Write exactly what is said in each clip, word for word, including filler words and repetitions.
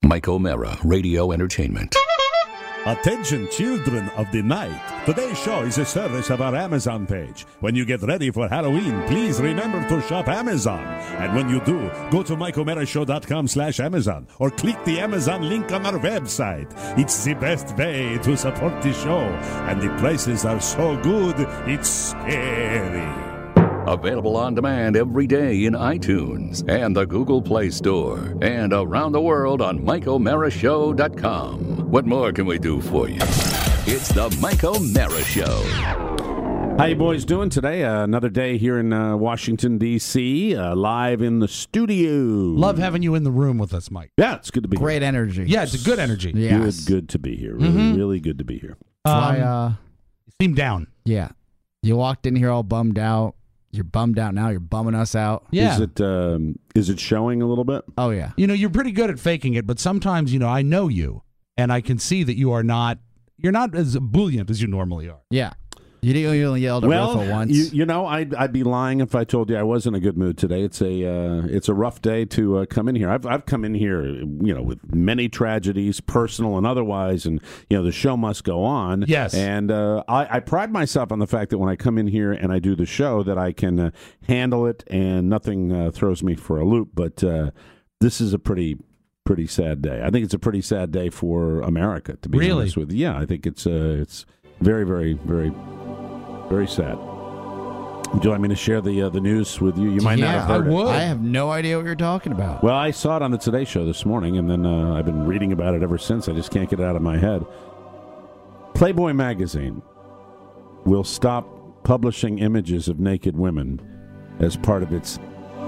Mike O'Mara, Radio Entertainment. Attention, children of the night. Today's show is a service of our Amazon page. When you get ready for Halloween, please remember to shop Amazon. And when you do, go to mike o'mara show dot com slash Amazon or click the Amazon link on our website. It's the best way to support the show. And the prices are so good, it's scary. Available on demand every day in iTunes and the Google Play Store and around the world on mike o'mara show dot com. What more can we do for you? It's the Mike O'Mara Show. How you boys doing today? Uh, another day here in uh, Washington, D C, uh, live in the studio. Love having you in the room with us, Mike. Yeah, it's good to be Great here. energy. Yeah, it's a good energy. Yes. Good, good to be here. Really, Mhm. really good to be here. Why, Um, uh, you seem down. yeah. You walked in here all bummed out. You're bummed out now. You're bumming us out. Yeah. Is it um, is it showing a little bit? Oh, yeah. You know, you're pretty good at faking it, but sometimes, you know, I know you, and I can see that you are not, you're not as ebullient as you normally are. Yeah. You didn't only yelled at Well, Rafa once. you, you know, I'd, I'd be lying if I told you I was in a good mood today. It's a uh, it's a rough day to uh, come in here. I've I've come in here, you know, with many tragedies, personal and otherwise, and you know the show must go on. Yes. and uh, I, I pride myself on the fact that when I come in here and I do the show, that I can uh, handle it and nothing uh, throws me for a loop. But uh, this is a pretty. Pretty sad day. I think it's a pretty sad day for America, to be Really? honest with you. Yeah, I think it's uh, it's very, very, very, very sad. Would you like me to share the uh, the news with you? You might yeah, not have heard I it. would. I have no idea what you're talking about. Well, I saw it on the Today Show this morning, and then uh, I've been reading about it ever since. I just can't get it out of my head. Playboy magazine will stop publishing images of naked women as part of its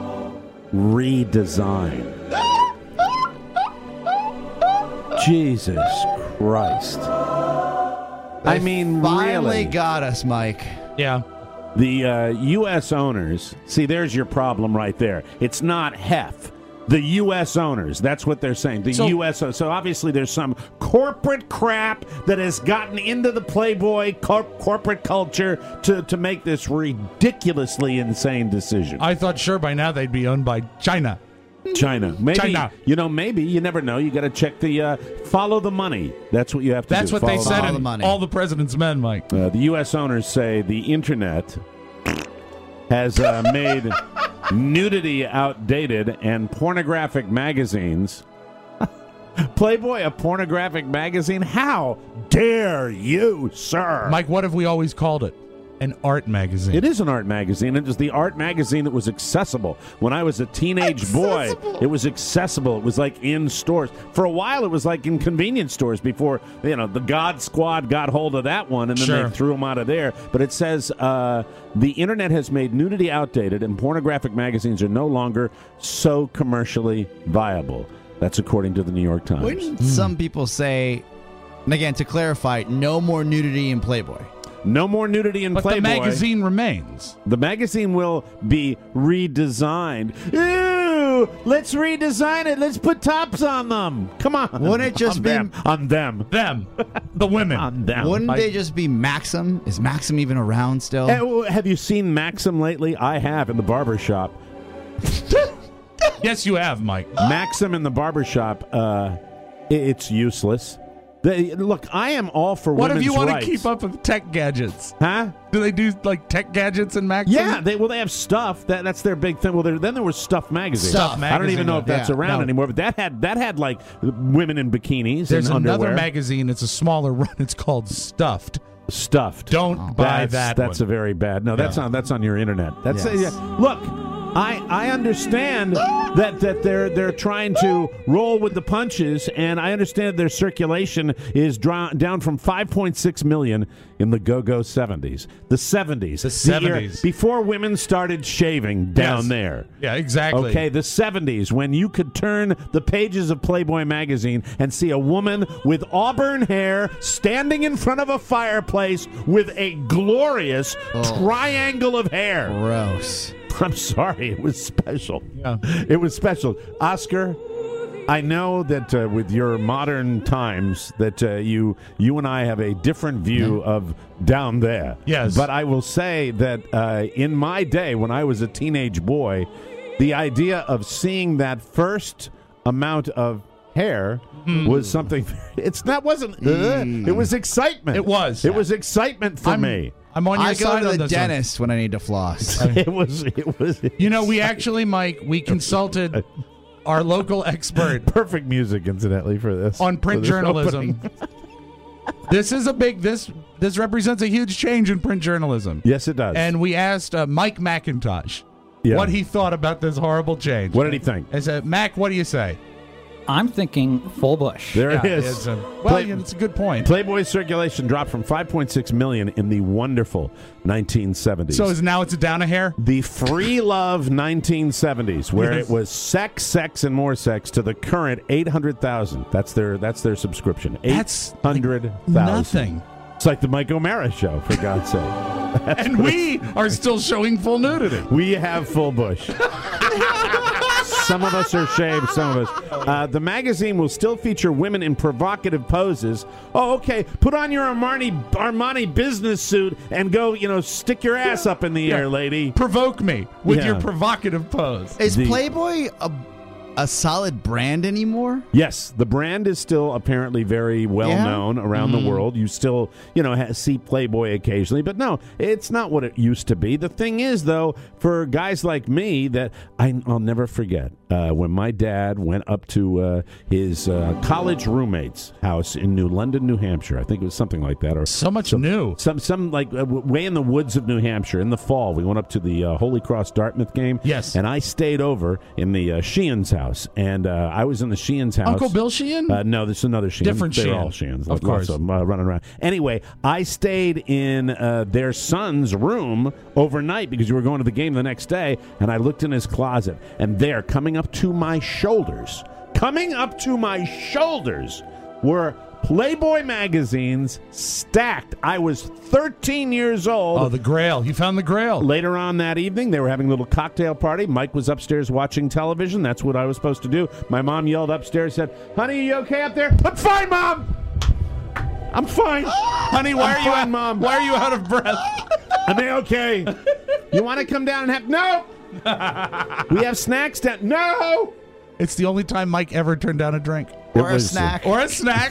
redesign. Jesus Christ. I mean, Finally really. got us, Mike. Yeah. The uh, U S owners, see, there's your problem right there. It's not Hef. The U S owners, that's what they're saying. The So- U S o- So obviously there's some corporate crap that has gotten into the Playboy cor- corporate culture to, to make this ridiculously insane decision. I thought sure by now they'd be owned by China. China. Maybe, China. You know, maybe. You never know. You got to check the, uh, follow the money. That's what you have to That's do. what they Follow the said Follow in the money. All the President's Men, Mike. Uh, the U S owners say the internet has uh, made nudity outdated and pornographic magazines. Playboy, a pornographic magazine? How dare you, sir? Mike, what have we always called it? An art magazine. It is an art magazine. It is the art magazine that was accessible. When I was a teenage boy, it was accessible. It was like in stores. For a while, it was like in convenience stores before, you know, the God Squad got hold of that one, and then Sure. they threw them out of there. But it says uh, the internet has made nudity outdated, and pornographic magazines are no longer so commercially viable. That's according to the New York Times. Wouldn't some people say, and again, to clarify, no more nudity in Playboy? No more nudity in but Playboy. the magazine remains. The magazine will be redesigned. Ew! Let's redesign it. Let's put tops on them. Come on. Wouldn't it just on be- them? On them. Them. The women. On them. Wouldn't I- they just be Maxim? Is Maxim even around still? Hey, well, have you seen Maxim lately? I have in the barber shop. Yes, you have, Mike. Maxim in the barber shop. Uh, i- it's useless. They, look, I am all for What women's if you want rights. to keep up with tech gadgets? Huh? Do they do like tech gadgets in Maxim? Yeah, they well they have stuff. That that's their big thing. Well, there, then there was Stuff magazine. Stuff I don't even magazine, know if that's yeah. around No. anymore. But that had that had like women in bikinis There's and another underwear. magazine. It's a smaller run. It's called Stuffed. Stuffed. Don't buy that's, that That's one. a very bad. No, that's Yeah. on that's on your internet. That's Yes. yeah. Look, I I understand that that they're they're trying to roll with the punches, and I understand their circulation is dra- down from five point six million in the go-go seventies. The seventies. The era seventies. before women started shaving down Yes. there. Yeah, exactly. Okay, the seventies, when you could turn the pages of Playboy magazine and see a woman with auburn hair standing in front of a fireplace with a glorious triangle of hair. Gross. I'm sorry, it was special. Yeah. It was special. Oscar, I know that uh, with your modern times that uh, you you and I have a different view of down there. Yes. But I will say that uh, in my day, when I was a teenage boy, the idea of seeing that first amount of hair was something. It's not wasn't. Uh, it was excitement. It was. It was excitement for I'm, me. I'm on your I go side to on the this one. dentist when I need to floss. It was. It was. You know, we actually, Mike, we consulted our local expert Perfect music, incidentally, for this on print for this journalism. opening. This is a big this this represents a huge change in print journalism. Yes, it does. And we asked uh, Mike McIntosh Yeah. what he thought about this horrible change. What did he think? I said, Mac, what do you say? I'm thinking full bush. There Yeah, it is. It's a, well, Play- yeah, it's a good point. Playboy circulation dropped from five point six million in the wonderful nineteen seventies. So is now it's down a hair? The free love nineteen seventies, where Yes. it was sex, sex, and more sex, to the current eight hundred thousand. That's their that's their subscription. That's eight hundred thousand. Nothing. It's like the Mike O'Mara show, for God's sake. And we are still showing full nudity. We have full bush. Some of us are shaved, some of us. Uh, the magazine will still feature women in provocative poses. Oh, okay. Put on your Armani Armani business suit and go, you know, stick your ass up in the Yeah. air, lady. Provoke me with Yeah. your provocative pose. Is The- Playboy a, a solid brand anymore? Yes, the brand is still apparently very well Yeah? known around Mm-hmm. the world. You still, you know, ha- see Playboy occasionally, but no, it's not what it used to be. The thing is, though, for guys like me, that I, I'll never forget uh, when my dad went up to uh, his uh, college roommate's house in New London, New Hampshire. I think it was something like that, or So much new. some some like uh, w- way in the woods of New Hampshire in the fall. We went up to the uh, Holy Cross Dartmouth game. Yes. And I stayed over in the uh, Sheehan's house, and uh, I was in the Sheehan's house. Uncle Bill Sheehan? Uh, no, this is another Sheehan. Different They're Sheehan. all Sheehans. Of Lots course. them, uh, running around. Anyway, I stayed in uh, their son's room overnight because we were going to the game the next day, and I looked in his closet, and there, coming up to my shoulders, coming up to my shoulders, were Playboy magazines stacked. I was thirteen years old. Oh, the Grail. You found the Grail. Later on that evening, they were having a little cocktail party. Mike was upstairs watching television. That's what I was supposed to do. My mom yelled upstairs, said, "Honey, are you okay up there?" "I'm fine, Mom. I'm fine." Honey, why I'm are you fine, out, Mom. Why are you out of breath? "Am I okay? You want to come down and have... No! We have snacks down... No!" It's the only time Mike ever turned down a drink. Or It a was, uh, snack? Or a snack.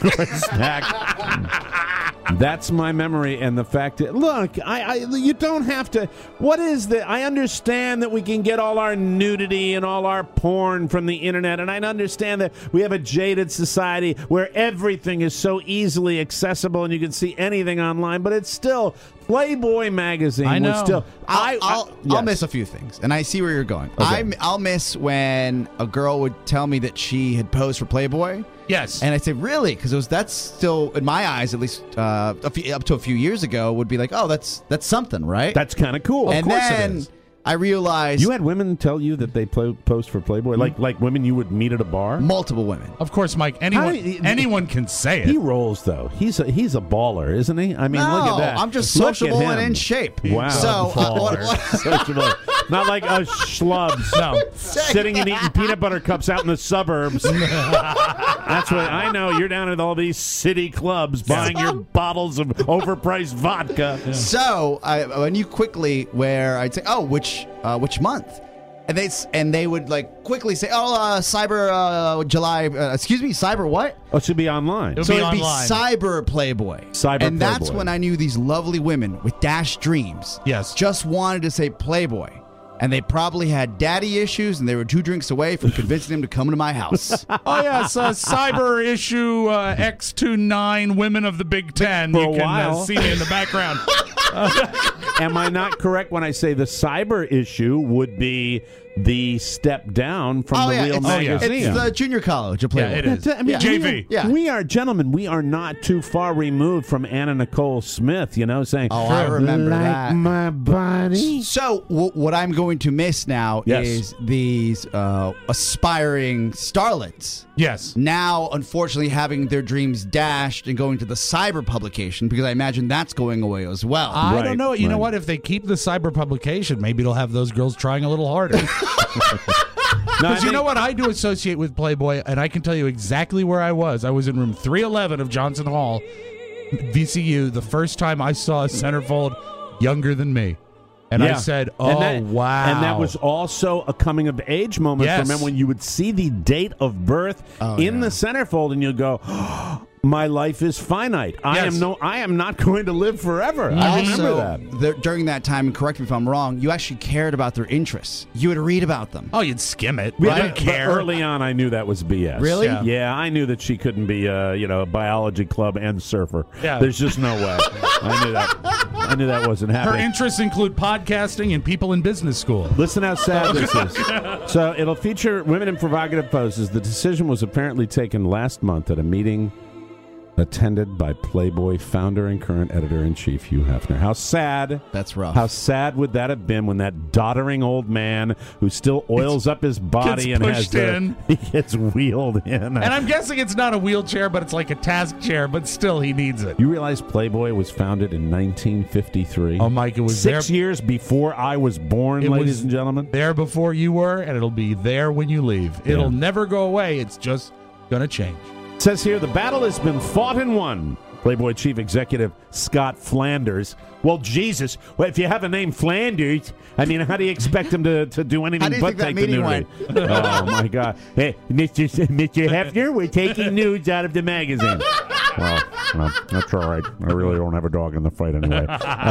Snack. That's my memory, and the fact that, look, I, I you don't have to. What is the? I understand that we can get all our nudity and all our porn from the internet, and I understand that we have a jaded society where everything is so easily accessible and you can see anything online. But it's still Playboy magazine. I know. Was still. I'll, I, I'll, I- I'll yes. miss a few things, and I see where you're going. Okay. I'm, I'll miss when a girl would tell me that she had posed for Playboy, Yes. and I say, "Really?" Because it was that's still, in my eyes, at least uh, a few, up to a few years ago, would be like, "Oh, that's that's something, right?" That's kind of cool. and course it then is. I realized You had women tell you that they play, post for Playboy, like like women you would meet at a bar. multiple women. Of course, Mike. Anyone, How do you- anyone can say He it. rolls though. He's a he's a baller, isn't he? I mean, no, look at that. I'm just Look at sociable and him. in shape. Wow. So uh, what, Baller. what, Sociable. Not like us schlubs. No. Sitting and eating peanut butter cups out in the suburbs. That's what I know. You're down at all these city clubs buying your bottles of overpriced vodka. So I, when you quickly, where I'd say, "Oh, which uh, which month?" And they s- and they would like quickly say, "Oh, uh, Cyber uh, July." Uh, excuse me, Cyber what? Oh, it should be online. It'll So be it'd online. be Cyber Playboy. Cyber and that's Playboy. when I knew these lovely women with dash dreams. Yes. Just wanted to say Playboy. And they probably had daddy issues, and they were two drinks away from convincing them to come to my house. Oh, yes. Uh, cyber issue uh, X twenty-nine, Women of the Big Ten. For you a can while. Uh, see me in the background. Am I not correct when I say the cyber issue would be the step down from oh, the yeah. real It's, magazine? it's the junior college of Playboy. Yeah, it is. I mean, J we V. are- Yeah. We are, gentlemen, we are not too far removed from Anna Nicole Smith, you know, saying, Oh, I remember like that. my body. So w- what I'm going to miss now Yes. is these uh, aspiring starlets Yes. now, unfortunately, having their dreams dashed and going to the cyber publication, because I imagine that's going away as well. I Right, don't know. You know right. what? If they keep the cyber publication, maybe it'll have those girls trying a little harder. No, I Because you think- know what I do associate with Playboy, and I can tell you exactly where I was. I was in room three eleven of Johnson Hall, V C U, the first time I saw a centerfold younger than me. And Yeah. I said, oh, and that, wow. And that was also a coming-of-age moment Yes. for men when you would see the date of birth Oh, in yeah. the centerfold, and you'd go, oh, my life is finite. I Yes. am no. I am not going to live forever. I remember Also, that. the- during that time, and correct me if I'm wrong, you actually cared about their interests. You would read about them. Oh, you'd skim it. But- I didn't but care. early on, I knew that was B S. Really? Yeah. Yeah, I knew that she couldn't be a you know a biology club and surfer. Yeah. There's just no way. I knew that. I knew that wasn't Her happening. interests include podcasting and people in business school. Listen how sad this is. So it'll feature women in provocative poses. The decision was apparently taken last month at a meeting attended by Playboy founder and current editor-in-chief Hugh Hefner. How sad. That's rough. How sad would that have been when that doddering old man who still oils up his body Gets and has pushed the, in. he gets wheeled in. And I'm guessing it's not a wheelchair, but it's like a task chair, but still he needs it. You realize Playboy was founded in nineteen fifty-three? Oh, Mike, it was Six there- years before I was born, It ladies was and gentlemen. There before you were, and it'll be there when you leave. It'll Yeah. never go away. It's just going to change. It says here, the battle has been fought and won. Playboy chief executive Scott Flanders. Well, Jesus, well, if you have a name Flanders, I mean, how do you expect him to, to do anything How do you but think that take the meeting nudity? Oh, my God. Hey, Mister Mister Hefner, we're taking nudes out of the magazine. Well, well, that's all right. I really don't have a dog in the fight anyway.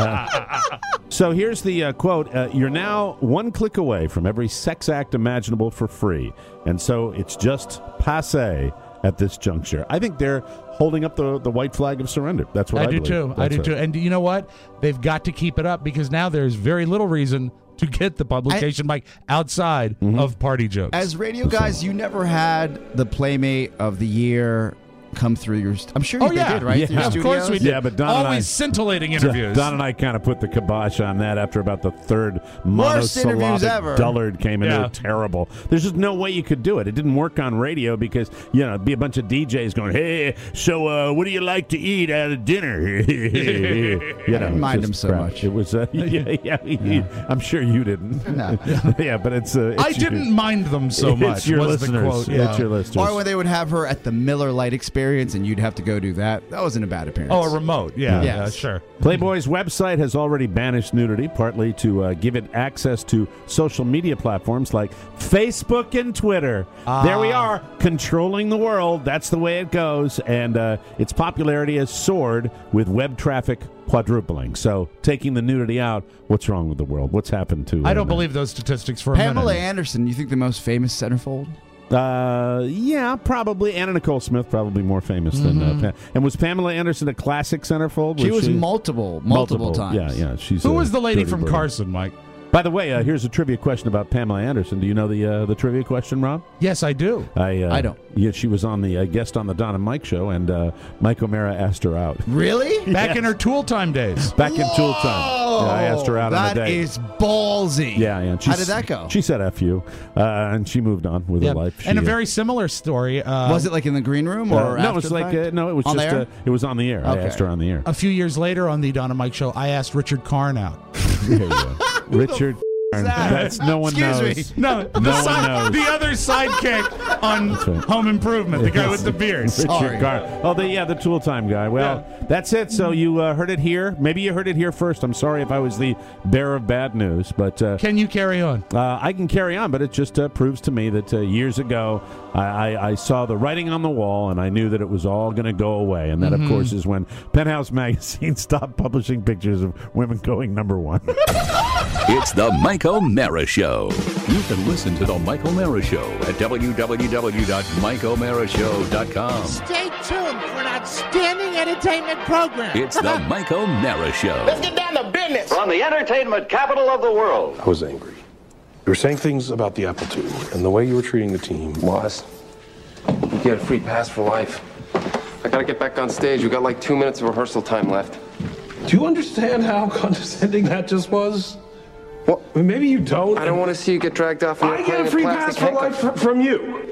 Uh, so here's the uh, quote. Uh, You're now one click away from every sex act imaginable for free. And so it's just passé at this juncture. I think they're holding up the, the white flag of surrender. That's what I, I do believe. too. I That's do it. too. And you know what? They've got to keep it up because now there's very little reason to get the publication, Mike, outside Mm-hmm. of party jokes. As radio guys, you never had the Playmate of the Year come through your. St- I'm sure oh they yeah, did, right? Yeah. Through your of course we studios? did. Yeah, but Don and always I- scintillating interviews. Don and I kind of put the kibosh on that after about the third Worst interviews monosyllabic ever. dullard came in. They Yeah. were terrible. There's just no way you could do it. It didn't work on radio because, you know, it'd be a bunch of D Js going, hey, so uh, what do you like to eat at a dinner? you know, didn't mind just him so crap. much. It was, uh, yeah, yeah, he- I'm sure you didn't. No. yeah, but it's, uh, it's I your- didn't mind them so it's much. your was listeners. the quote? Yeah, it's Yeah. your listeners. Or when they would have her at the Miller Lite Experience, and you'd have to go do that. That wasn't a bad appearance. Oh, a remote. Yeah, Yes. yeah, sure. Playboy's website has already banished nudity, partly to uh, give it access to social media platforms like Facebook and Twitter. There we are, controlling the world. That's the way it goes. And uh, its popularity has soared with web traffic quadrupling. So taking the nudity out, what's wrong with the world? What's happened to I uh, don't believe those statistics for a Pamela minute. Anderson. You think the most famous centerfold? Uh, yeah, probably. Anna Nicole Smith, probably more famous than. Uh, pa- and was Pamela Anderson a classic centerfold? She was multiple, multiple, times. Yeah, yeah. She's Who a was the lady dirty from bird. Carson, Mike? By the way, uh, here's a trivia question about Pamela Anderson. Do you know the uh, the trivia question, Rob? Yes, I do. I uh, I don't. Yeah, she was on the uh, guest on the Don and Mike show, and uh, Mike O'Mara asked her out Really? Back in her Tool Time days. back in Tool Time. Yeah, I asked her out on a That date. is ballsy. yeah, yeah. How did that go? She said "f you," uh, and she moved on with Yeah. her life. She, And a uh, very similar story. Uh, was it like in the green room uh, or no, after it was the like fact? uh, no, it was On just the air? uh, it was on the air. I Okay. asked her on the air. a few years later on the Don and Mike show, I asked Richard Karn out. There you go. Richard. That's no one Excuse knows. me. No, the, No one side- knows. the other sidekick on right. Home Improvement, the guy with the beard. Richard Sorry. Gar- Oh, the, yeah, the Tool Time guy. Well, that's it. So you uh, heard it here. Maybe you heard it here first. I'm sorry if I was the bearer of bad news, but uh, Can you carry on? uh, I can carry on. But it just uh, proves to me that uh, years ago I, I, I saw the writing on the wall, and I knew that it was all going to go away. And that, Mm-hmm. of course, is when Penthouse Magazine stopped publishing pictures of women going number one. It's the Mike O'Mara Show. You can listen to the Mike O'Mara Show at w w w dot mike o'mara show dot com. Stay tuned for an outstanding entertainment program. It's the Mike O'Mara Show. Let's get down to business. From the entertainment capital of the world. I was angry. You were saying things about the Apple two and the way you were treating the team. Boss, you get a free pass for life. I gotta get back on stage. We got like two minutes of rehearsal time left. Do you understand how condescending that just was? Well, I mean, maybe you don't. I don't want to see you get dragged off and I you're get playing a free plastic pass for life handcuff. fr- from you.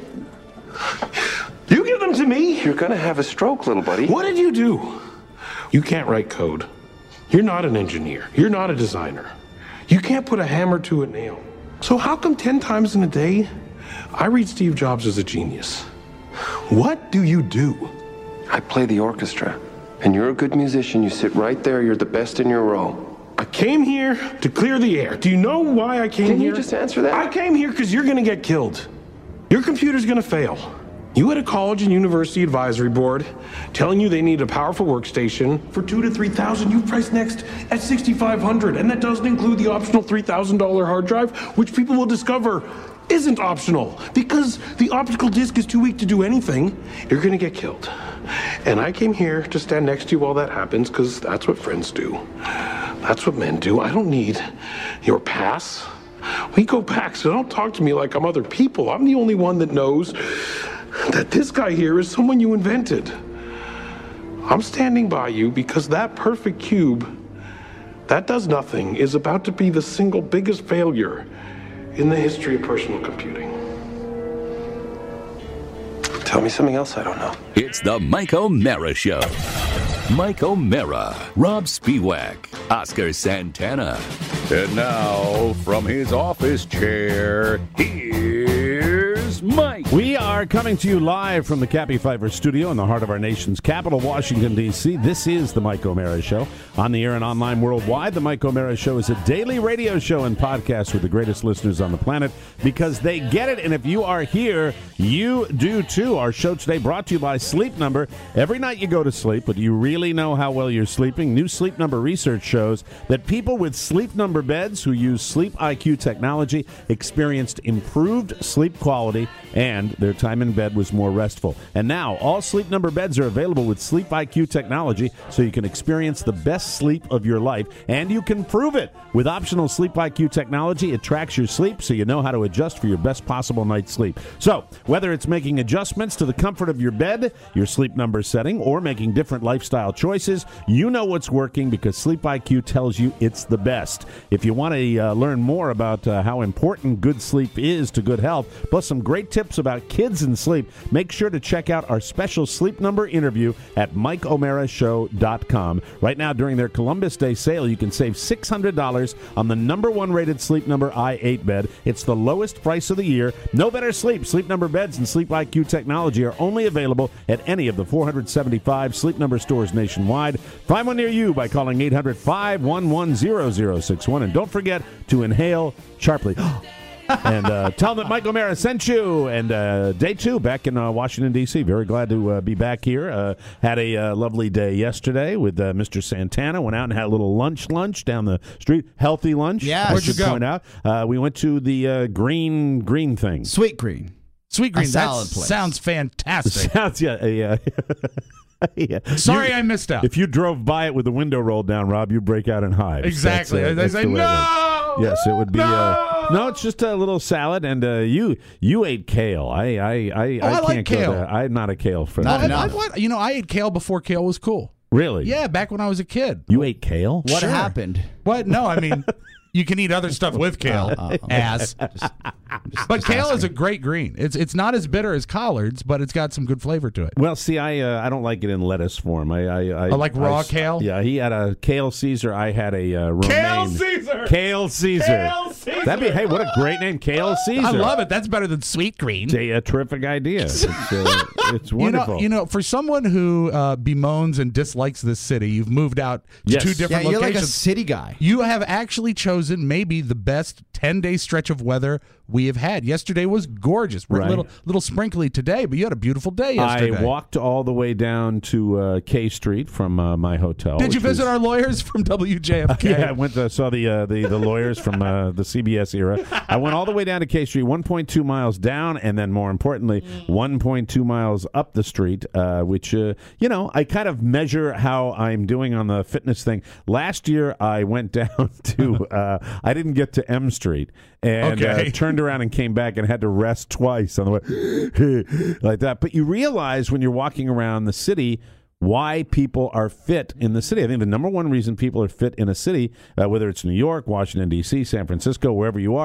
You give them to me? You're gonna have a stroke, little buddy. What did you do? You can't write code. You're not an engineer. You're not a designer. You can't put a hammer to a nail. So how come ten times in a day I read Steve Jobs as a genius? What do you do? I play the orchestra, and you're a good musician. You sit right there. You're the best in your row. I came here to clear the air. Do you know why I came Can here? you just answer that? I came here because you're going to get killed. Your computer's going to fail. You had a college and university advisory board telling you they need a powerful workstation for two to three thousand. You priced Next at sixty-five hundred, and that doesn't include the optional three thousand dollar hard drive, which people will discover isn't optional because the optical disc is too weak to do anything. You're going to get killed. And I came here to stand next to you while that happens because that's what friends do. That's what men do. I don't need your pass. We go back, so don't talk to me like I'm other people. I'm the only one that knows that this guy here is someone you invented. I'm standing by you because that perfect cube that does nothing is about to be the single biggest failure in the history of personal computing. Tell me something else I don't know. It's the Mike O'Mara Show. Mike O'Mara, Rob Spiewak, Oscar Santana. And now, from his office chair, here's Mike. We are coming to you live from the Cappy Pfeiffer studio in the heart of our nation's capital, Washington, D C This is the Mike O'Mara Show. On the air and online worldwide, the Mike O'Mara Show is a daily radio show and podcast with the greatest listeners on the planet because they get it. And if you are here, you do too. Our show today brought to you by Sleep Number. Every night you go to sleep, but do you really know how well you're sleeping? New Sleep Number research shows that people with Sleep Number beds who use Sleep I Q technology experienced improved sleep quality and their time in bed was more restful. And now, all Sleep Number beds are available with Sleep I Q technology so you can experience the best sleep of your life, and you can prove it. With optional Sleep I Q technology, it tracks your sleep so you know how to adjust for your best possible night's sleep. So, whether it's making adjustments to the comfort of your bed, your Sleep Number setting, or making different lifestyle choices, you know what's working because Sleep I Q tells you it's the best. If you want to uh, learn more about uh, how important good sleep is to good health, plus some great tips about kids and sleep, make sure to check out our special Sleep Number interview at mike o'mara show dot com. Right now, during their Columbus Day sale, you can save six hundred dollars on the number one rated Sleep Number i eight bed. It's the lowest price of the year. No better sleep. Sleep Number beds and Sleep I Q technology are only available at any of the four hundred seventy-five Sleep Number stores nationwide. Find one near you by calling eight hundred, five one one, zero zero six one. And don't forget to inhale sharply. and uh, tell them that Mike O'Mara sent you. And uh, day two back in uh, Washington, D C Very glad to uh, be back here. Uh, had a uh, lovely day yesterday with uh, Mister Santana. Went out and had a little lunch lunch down the street. Healthy lunch. Yeah. I Where'd you should go? point out. Uh, we went to the uh, green green thing. Sweet Green. Sweet Green, A that salad place. sounds fantastic. Sounds, yeah. yeah. yeah. Sorry You- I missed out. If you drove by it with the window rolled down, Rob, you'd break out in hives. Exactly. That's, uh, They that's say, the way it is. no! Yes, it would be. No! Uh, no, it's just a little salad, and uh, you you ate kale. I I I, Oh, I can't like go kale. there. I'm not a kale fan. Not I, enough. I, what, you know, I ate kale before kale was cool. Really? Yeah, back when I was a kid. You ate kale? What Sure. happened? What? No, I mean, you can eat other stuff with kale. Uh, uh, ass. just- But kale is a great green. It's it's not as bitter as collards, but it's got some good flavor to it. Well, see, I uh, I don't like it in lettuce form. I I, I Oh, like raw I- kale? Yeah, he had a kale Caesar. I had a uh, romaine. Kale Caesar! Kale Caesar. Kale Caesar! That'd be hey, what a great name, Kale Caesar. I love it. That's better than sweet green. It's a, a terrific idea. It's, uh, it's You wonderful. know, you know, for someone who uh, bemoans and dislikes this city, you've moved out to Yes. two yeah, different you're like a locations. city guy. You have actually chosen maybe the best ten-day stretch of weather we have had. Yesterday was gorgeous. We're Right. a little, little sprinkly today, but you had a beautiful day yesterday. I walked all the way down to uh, K Street from uh, my hotel. Did you which visit was- our lawyers from W J F K? Yeah, I went to saw the uh, the the lawyers from uh, the C B S era. I went all the way down to K Street, one point two miles down, and then more importantly, one point two miles up the street. Uh, which uh, you know, I kind of measure how I'm doing on the fitness thing. Last year, I went down to uh, I didn't get to M Street and Okay. uh, turned around and came back and had to rest twice on the way like that. But you realize when you're walking around the city why people are fit in the city. I think the number one reason people are fit in a city, uh, whether it's New York, Washington, D C, San Francisco, wherever you are,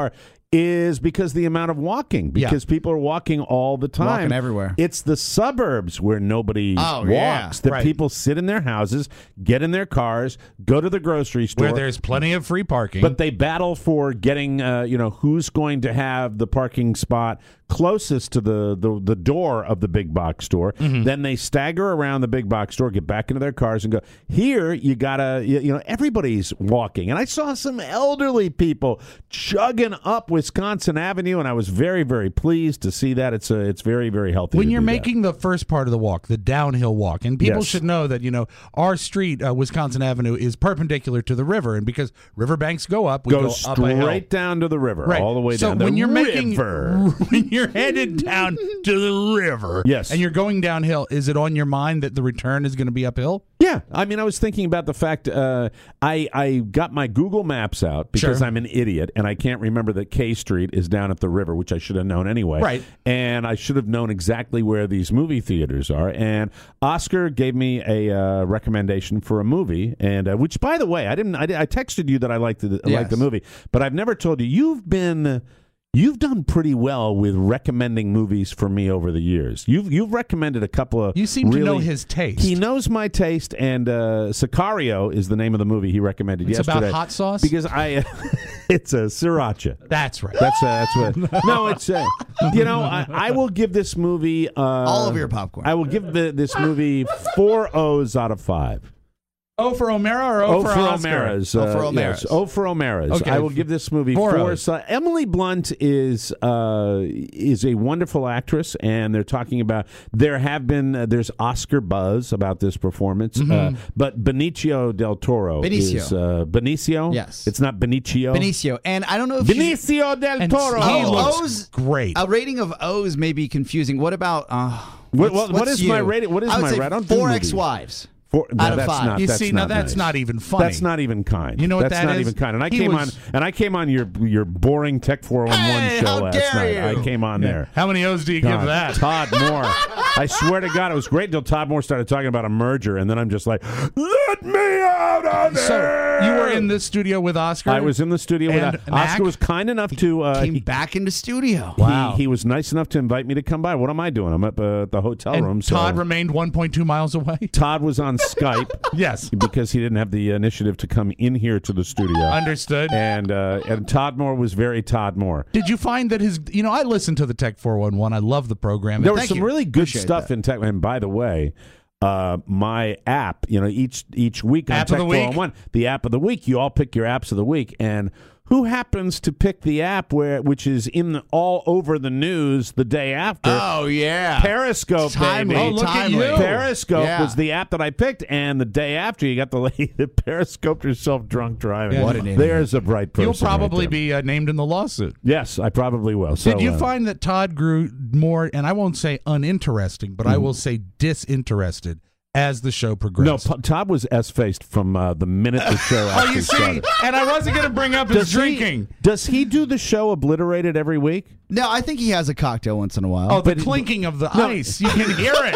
is because the amount of walking, because Yeah. people are walking all the time. Walking everywhere. It's the suburbs where nobody Oh, walks, yeah. that Right. people sit in their houses, get in their cars, go to the grocery store. Where there's plenty of free parking. But they battle for getting, uh, you know, who's going to have the parking spot closest to the, the, the door of the big box store. Mm-hmm. Then they stagger around the big box store, get back into their cars, and go, here, you got to, you, you know, everybody's walking. And I saw some elderly people chugging up Wisconsin Avenue, and I was very, very pleased to see that. It's a, it's very, very healthy. when to you're do that. making the first part of the walk, the downhill walk, and people Yes. should know that, you know, our street, uh, Wisconsin Avenue, is perpendicular to the river, and because riverbanks go up, we Go go up a hill. straight down to the river, Right. all the way so down. The when you're making river. when you're headed down to the river, Yes. and you're going downhill, is it on your mind that the return is going to be uphill? Yeah, I mean, I was thinking about the fact uh, I I got my Google Maps out because Sure. I'm an idiot and I can't remember that K Street is down at the river, which I should have known anyway. Right. And I should have known exactly where these movie theaters are. And Oscar gave me a uh, recommendation for a movie, and uh, which, by the way, I didn't. I, I texted you that I liked the I liked the Yes. movie, but I've never told you. You've been. You've done pretty well with recommending movies for me over the years. You've you've recommended a couple of. You seem to really- know his taste. He knows my taste, and uh, Sicario is the name of the movie he recommended It's yesterday. about hot sauce? Because I, it's a sriracha. That's right. That's uh, that's what. No, it's uh, you know I, I will give this movie uh, All of your popcorn. I will give the, this movie four O's out of five. O for O'Mara or O, O for for Oscar? O'Mara's. O for uh, O'Mara's. Yes, O for O'Mara's. Okay. I will give this movie Four four. O's. So Emily Blunt is uh, is a wonderful actress, and they're talking about there have been uh, there's Oscar buzz about this performance, uh, but Benicio del Toro Benicio. is uh, Benicio. Yes. It's not Benicio. Benicio. And I don't know if you, Benicio del And Toro. he Oh, looks O's- great. a rating of O's may be confusing. What about uh What- what's- what- what what's is my you? rating? What is I would my say ra- I don't do four movies. ex-wives. Four, no, Out of that's five. Not, You that's see, not now that's nice. not even funny. That's not even kind. You know what that's that not is? even kind. And I He came was- on and I came on your your boring Tech four one one Hey, show how last dare night. you. I came on there. How many O's do you God, give that? Todd Moore. I swear to God, it was great until Todd Moore started talking about a merger, and then I'm just like, let me out of there. So you were in this studio with Oscar? I was in the studio with And Oscar. Mac? Oscar was kind enough to. Uh, Came he, back into studio. Wow. he, he was nice enough to invite me to come by. What am I doing? I'm up uh, at the hotel and room. So Todd remained one point two miles away? Todd was on Skype. Yes. Because he didn't have the initiative to come in here to the studio. Understood. And uh, and Todd Moore was very Todd Moore. Did you find that his, you know, I listened to the Tech four one one. I love the program. There was Thank some you. really good Appreciate stuff that. in Tech. And by the way, uh, my app, you know, each each week on App of Tech the week? four one one, the app of the week, you all pick your apps of the week. And who happens to pick the app where which is in the, all over the news the day after? Oh yeah. Periscope, Timely. baby. Oh, look at timely. you. Periscope Yeah. was the app that I picked, and the day after, you got the lady that periscoped herself drunk driving. Yeah. What an idiot. There's a bright person. You'll probably right there. be uh, named in the lawsuit. Yes, I probably will. So, Did you uh, find that Todd grew more, and I won't say uninteresting, but I Mm-hmm. will say disinterested as the show No, progressed? P- Todd was s-faced from uh, the minute the show Oh, actually you see? started. And I wasn't going to bring up his Does drinking. He, does he do the show Obliterated every week? No, I think he has a cocktail once in a while. Oh, the but- clinking of the No. ice. You can hear it.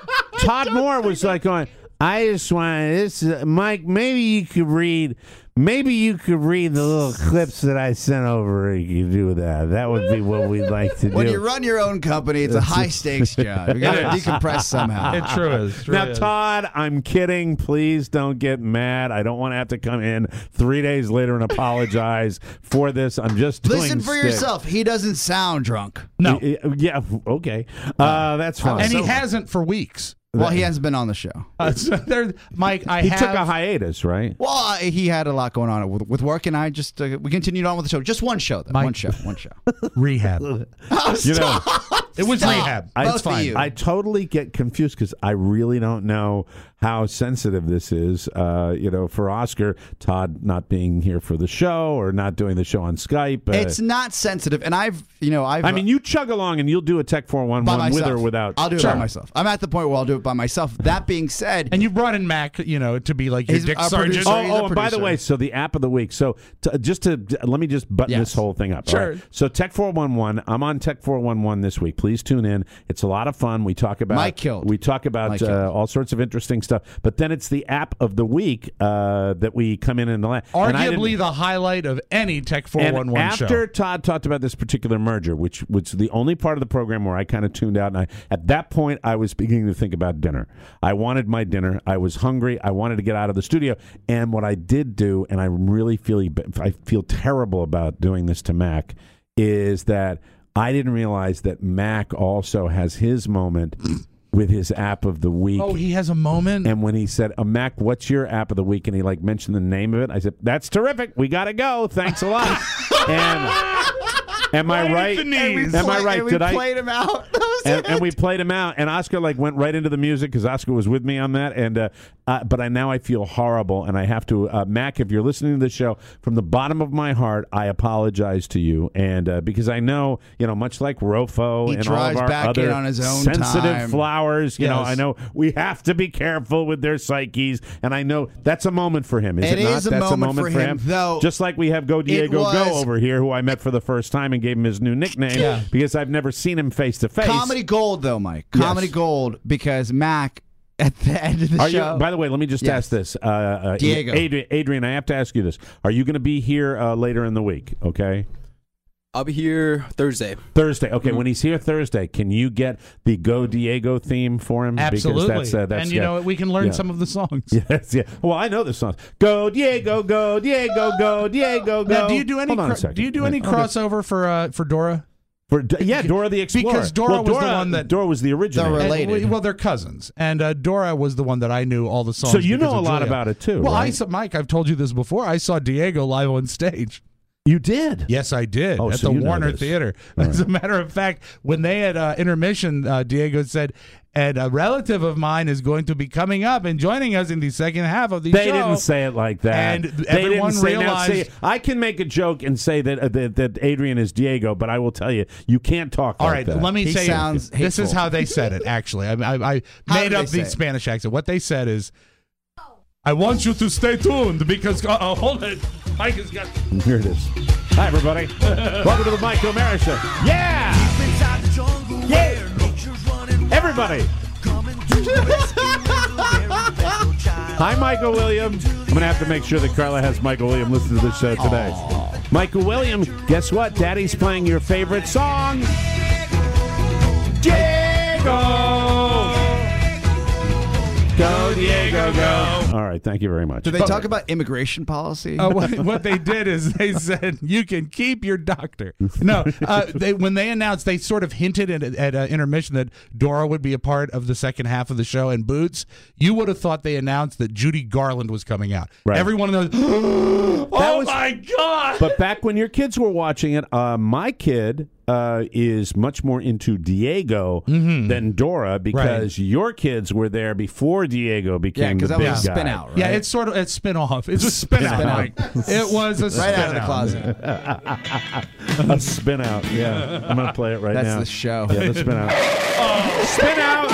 Todd Moore was like going, I just want this, uh, Mike, maybe you could read, maybe you could read the little clips that I sent over. You could do that. That would be what we'd like to when do. you run your own company, it's a high stakes job. You got to decompress somehow. It true is. True Now, is. Todd, I'm kidding. Please don't get mad. I don't want to have to come in three days later and apologize for this. I'm just doing Listen for stick. yourself. He doesn't sound drunk. No. Y- y- Yeah, okay. Uh, that's fine. And he So- hasn't for weeks. Well, he hasn't been on the show. Uh, so there, Mike, I He have. took a hiatus, right? Well, uh, he had a lot going on with, with work, and I just uh, we continued on with the show. Just one show, though. Mike- One show. One show. rehab. You know, It was Stop. rehab. I- Both It's fine. of you. I totally get confused because I really don't know how sensitive this is. Uh, you know, for Oscar, Todd not being here for the show or not doing the show on Skype. Uh, It's not sensitive, and I've you know I've I mean, you chug along and you'll do a Tech four one by one with myself. or without. I'll do it Sure. by myself. I'm at the point where I'll do it by myself. That being said, And you brought in Mac, you know, to be like your He's dick our sergeant. producer. Oh, He's a oh and by the producer. way, so the app of the week. So to, just to let me just button Yes. this whole thing up. Sure. All right? So Tech four one one. I'm on Tech four one one this week. Please Please tune in. It's a lot of fun. We talk about Mike killed. We talk about Mike uh, killed. all sorts of interesting stuff. But then it's the app of the week uh, that we come in and the Arguably the highlight of any Tech four one one and show. after Todd talked about this particular merger, which which is the only part of the program where I kind of tuned out, and I at that point I was beginning to think about dinner. I wanted my dinner. I was hungry. I wanted to get out of the studio. And what I did do, and I really feel I feel terrible about doing this to Mac, is that I didn't realize that Mac also has his moment with his app of the week. Oh, he has a moment? And when he said, oh, Mac, what's your app of the week? And he like mentioned the name of it. I said, that's terrific. We got to go. Thanks a lot. and am I right? And we Am play- I right? and we Did I? played him out. That was And, it. and we played him out, and Oscar like went right into the music because Oscar was with me on that. And uh, uh, but I now I feel horrible, and I have to uh, Mac. If you're listening to the show, from the bottom of my heart, I apologize to you, and uh, because I know you know much like Rofo He and all of drives our back other in on his own sensitive time. flowers, you know, Yes. I know we have to be careful with their psyches, and I know that's a moment for him. Is it, It not? is a that's moment a moment for him, though. Just like we have Go Diego was- Go over here, who I met for the first time and gave him his new nickname Yeah. because I've never seen him face to face. Comedy gold, though, Mike. Comedy Yes. gold, because Mac, at the end of the Are show... you, by the way, let me just Yes. ask this. Uh, uh, Diego. Adrian, Adrian, I have to ask you this. Are you going to be here uh, later in the week, okay? I'll be here Thursday. Thursday. Okay, when he's here Thursday, can you get the Go Diego theme for him? Absolutely. Because that's, uh, that's, and you yeah. know, we can learn Yeah. some of the songs. Yes, yeah. Well, I know the songs. Go Diego, go Diego, go Diego, go. Now, do you do any Hold on a cro- second. do you do any Okay. crossover for uh, for Dora? For, yeah, Dora the Explorer. Because Dora well, was Dora, the one that Dora was the original. related. And, well, they're cousins, and uh, Dora was the one that I knew all the songs. So you because know a of lot Julia. about it too, Well, I right? saw Mike. I've told you this before. I saw Diego live on stage. You did? Yes, I did Oh, at so the you know Warner this. Theater. All As a right. matter of fact, when they had uh, intermission, uh, Diego said, "And a relative of mine is going to be coming up and joining us in the second half of the They show." didn't say it like that. And They everyone didn't say, now, realized- see, I can make a joke and say that, uh, that that Adrian is Diego, but I will tell you, you can't talk All like right, that. let me He say sounds this is hateful. how they said it. Actually, I, I, I How made did up they the say it? Spanish accent. What they said is, "I want you to stay tuned because uh, uh, hold it, Mike has got." Here it is. Hi, everybody. Welcome to the Mike O'Mara Show. Yeah! Yeah! Everybody! Hi, Michael William. I'm going to have to make sure that Carla has Michael William listen to this show today. Michael William, guess what? Daddy's playing your favorite song. Diego! Go, Diego, go. All right, thank you very much. Did they talk about immigration policy? Uh, what, what they did is they said you can keep your doctor. No, uh, they, when they announced, they sort of hinted at, at uh, intermission that Dora would be a part of the second half of the show. And Boots, you would have thought they announced that Judy Garland was coming out. Right. Everyone knows. Oh That was- my God! But back when your kids were watching it, uh, my kid uh, is much more into Diego than Dora because your kids were there before Diego became 'cause the that big was a guy. spin out, right? Yeah, it's sort of it's spin off. It's a spin out. Spin out. Mike. It was a spin Right out of the out. closet. A spin out. Yeah, I'm gonna play it right That's now. the show. Yeah, the spin out. Spin out.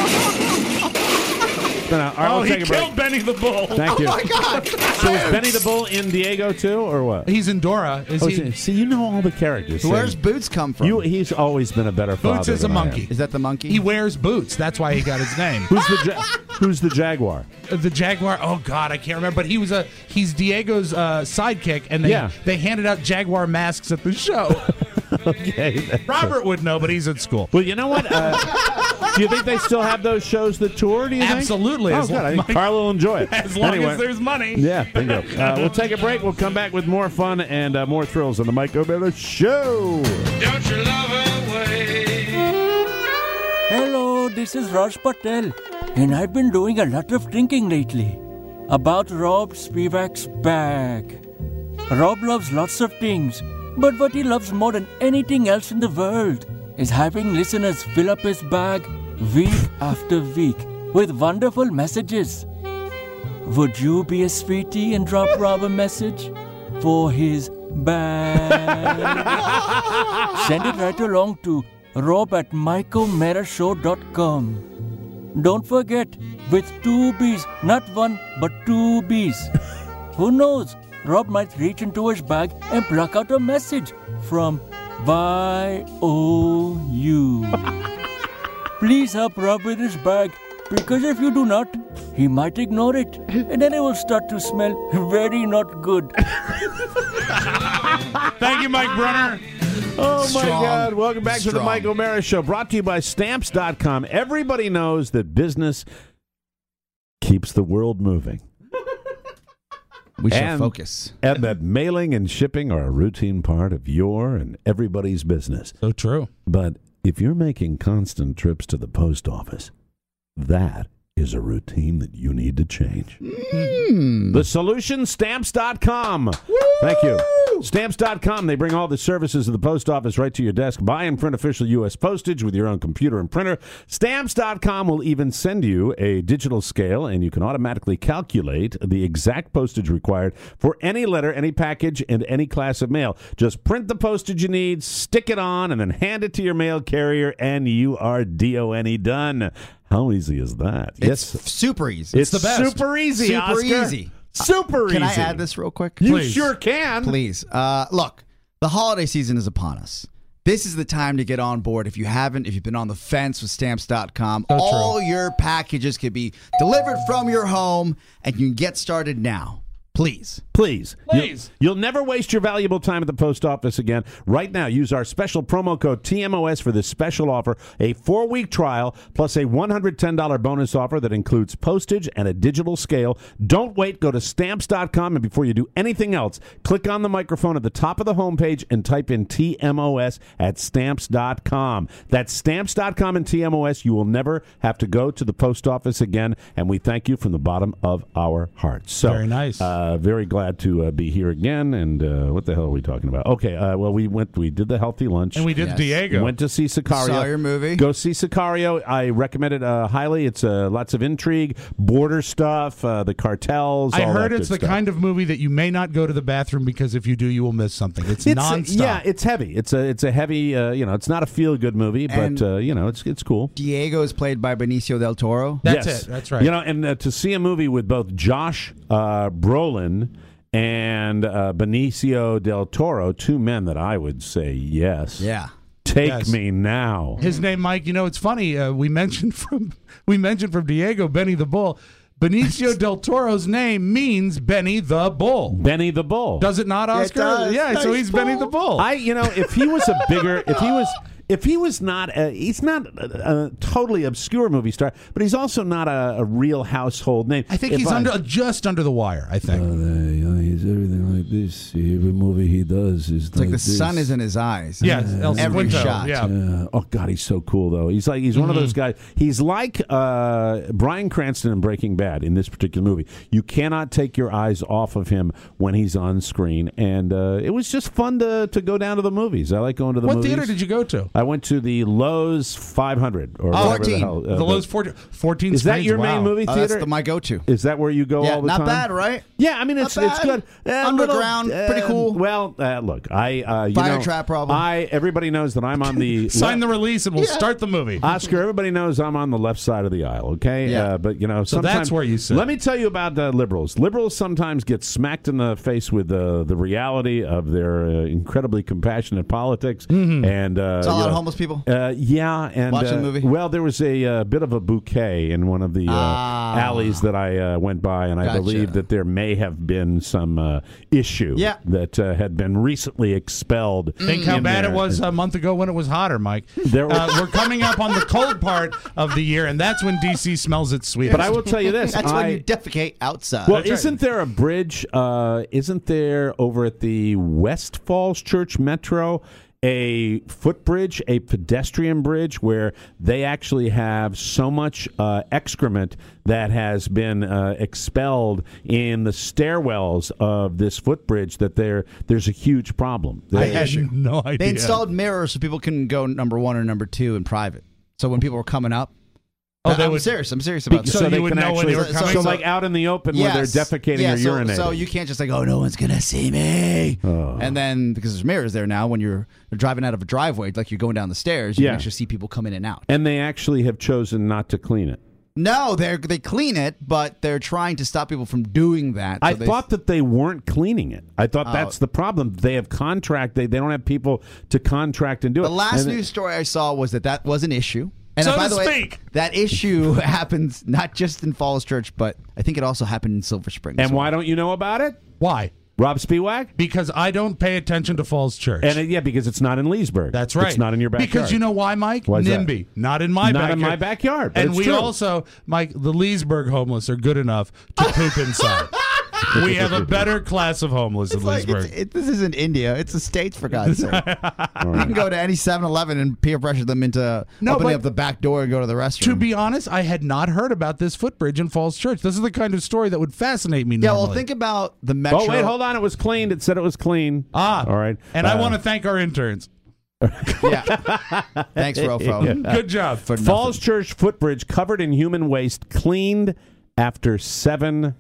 Spin out. All right, Oh, we'll he take a break. killed Benny the Bull. Thank you. Oh, my God. So is Benny the Bull in Diego too, or what? He's in Dora. Is Oh, he? see, see, you know all the characters. Where's See, Boots come from? you? He's always been a better father. Boots is a than I am. monkey. Is that the monkey? He wears boots. That's why he got his name. Who's the ja- Who's the Jaguar? The Jaguar. Oh God, I can't remember. But he was a he's Diego's uh, sidekick, and they Yeah. they handed out Jaguar masks at the show. Okay. that's- Robert would know, but he's at school. Well, you know what? Uh, do you think they still have those shows that tour? Do you think? Absolutely. Oh, As good. long- I think Mike- Carla will enjoy it. As long Anyway. as there's money. Yeah, bingo. Uh, we'll take a break. We'll come back with more fun and uh, more thrills on the Mike O'Mara Show. Don't you love her way? Hello, this is Raj Patel, and I've been doing a lot of thinking lately about Rob Spivak's bag. Rob loves lots of things, but what he loves more than anything else in the world is having listeners fill up his bag week after week with wonderful messages. Would you be a sweetie and drop Rob a message for his bag? Send it right along to rob at mike o'mara show dot com. Don't forget, with two B's, not one, but two B's. Who knows? Rob might reach into his bag and pluck out a message from Y O U. Please help Rob with his bag, because if you do not, he might ignore it, and then it will start to smell very not good. Thank you, Mike Brunner. Oh, my Strong. God. Welcome back to the Strong. Mike O'Mara Show, brought to you by Stamps dot com. Everybody knows that business keeps the world moving. We should And- focus. And that mailing and shipping are a routine part of your and everybody's business. So true. But if you're making constant trips to the post office, that is a routine that you need to change. Mm. The solution, Stamps dot com. Thank you. Stamps dot com, they bring all the services of the post office right to your desk. Buy and print official U S postage with your own computer and printer. Stamps dot com will even send you a digital scale, and you can automatically calculate the exact postage required for any letter, any package, and any class of mail. Just print the postage you need, stick it on, and then hand it to your mail carrier, and you are D O N E done. How easy is that? It's yes. super easy. It's, the best. super easy, Super Oscar. easy. Super easy. Can I add this real quick? You Please. sure can. Please. Uh, look, the holiday season is upon us. This is the time to get on board. If you haven't, if you've been on the fence with Stamps dot com, So all true. your packages can be delivered from your home, and you can get started now. Please. Please. Please. You'll, you'll never waste your valuable time at the post office again. Right now, use our special promo code T M O S for this special offer, a four-week trial plus a one hundred ten dollars bonus offer that includes postage and a digital scale. Don't wait. Go to Stamps dot com, and before you do anything else, click on the microphone at the top of the homepage and type in T M O S at Stamps dot com. That's Stamps dot com and T M O S. You will never have to go to the post office again, and we thank you from the bottom of our hearts. So, Very nice. Uh, very glad to uh, be here again. And uh, what the hell are we talking about? Okay, uh, well, we went, we did the healthy lunch. And we did Yes. Diego. Went to see Sicario. Saw your movie. Go see Sicario. I recommend it uh, highly. It's uh, lots of intrigue, border stuff, uh, the cartels. I all heard that it's good the stuff. kind of movie that you may not go to the bathroom because if you do, you will miss something. It's, It's nonstop. yeah, it's heavy. It's a it's a heavy. Uh, you know, it's not a feel good movie, And- but uh, you know, it's it's cool. Diego is played by Benicio del Toro. That's Yes. it. That's right. You know, and uh, to see a movie with both Josh uh, Brolin and uh, Benicio del Toro, two men that I would say yes. Yeah. Take Yes. me now. His name, Mike. You know, it's funny. Uh, we mentioned from we mentioned from Diego Benny the Bull. Benicio del Toro's name means Benny the Bull. Benny the Bull. Does it not, Yeah, it Oscar? does. Yeah, so Nice he's Benny bull. the Bull. I, you know, if he was a bigger, if he was, if he was not, a, he's not a, a totally obscure movie star, but he's also not a, a real household name. I think If he's I- under just under the wire. I think. Uh, he's everything like this. Every movie he does is It's like the sun is in his eyes. Yes, El Every Squinto, shot. yeah. Uh, oh God, he's so cool though. He's like he's one of those guys. He's like uh, Bryan Cranston in Breaking Bad in this particular movie. You cannot take your eyes off of him when he's on screen, and uh, it was just fun to to go down to the movies. I like going to the What movies. theater did you go to? I went to the Lowe's five hundred or Oh, whatever the fourteen. hell. uh, the Lowe's fourteen, fourteen Is that screens? your Wow. main movie Oh, theater? that's the, my go-to. Is that where you go Yeah, all the not time? bad, right? Yeah, I mean it's Not it's bad. good. Uh, Underground, little, pretty cool. Well, uh, look, I uh, you Fire know, trap problem. I everybody knows that I'm on the Sign the release and we'll start the movie. Oscar. Everybody knows I'm on the left side of the aisle. Okay, Yeah. uh, but you know, So that's sometimes- where you sit. Let me tell you about uh, liberals. Liberals sometimes get smacked in the face with uh, the reality of their uh, incredibly compassionate politics, Mm-hmm. and uh, Saw a lot you of know, homeless people. Uh, yeah, and Watching uh, the movie? Well, there was a uh, bit of a bouquet in one of the uh, Ah. alleys that I uh, went by, and I Gotcha. believe that there may have been some uh, issue Yeah. that uh, had been recently expelled. Think how in bad there. it was a month ago when it was hotter, Mike. There uh, we're coming up on the cold part of the year, and that's when D C smells its sweetest. But I will tell you this: That's I, when you defecate outside. Well, That's right. isn't there a bridge? Uh, isn't there over at the West Falls Church Metro a footbridge, a pedestrian bridge, where they actually have so much uh, excrement that has been uh, expelled in the stairwells of this footbridge that there there's a huge problem. I There- had no idea. They installed mirrors so people can go number one or number two in private. So when people were coming up, Oh, I- they I'm would- serious. I'm serious about Be- this. So you would know when they were So- coming? So, so- like out in the open where they're Yes. defecating yeah, or so, urinating. So you can't just like, oh, no one's gonna see me. Oh. And then because there's mirrors there now, when you're driving out of a driveway, like you're going down the stairs, you Yeah. can actually see people come in and out. And they actually have chosen not to clean it. No, they they clean it, but they're trying to stop people from doing that. So I they- thought that they weren't cleaning it. I thought Oh. that's the problem. They have contract. They, they don't have people to contract and do it. the last And it- news story I saw was that that was an issue. And so uh, by to the way, speak. that issue happens not just in Falls Church, but I think it also happened in Silver Spring. And why don't you know about it? Why? Rob Spiewak? Because I don't pay attention to Falls Church. And it, yeah, because it's not in Leesburg. That's right. It's not in your backyard. Because you know why, Mike? Why is that? NIMBY. Not in my Not backyard. in my backyard. but And it's we true. also, Mike, the Leesburg homeless are good enough to poop inside. We have a better class of homeless in It's like, Leesburg. it's, it, this isn't India. It's the States, for God's sake. You can go to any seven eleven and peer pressure them into No, opening but up the back door and go to the restroom. To be honest, I had not heard about this footbridge in Falls Church. This is the kind of story that would fascinate me yeah, normally. well, think about the metro. Oh, wait, hold on. It was cleaned. It said it was clean. Ah. All right. And I Uh, want to thank our interns. Yeah. Thanks, Rofo. Yeah. Good job. For Falls Church footbridge covered in human waste, cleaned after seven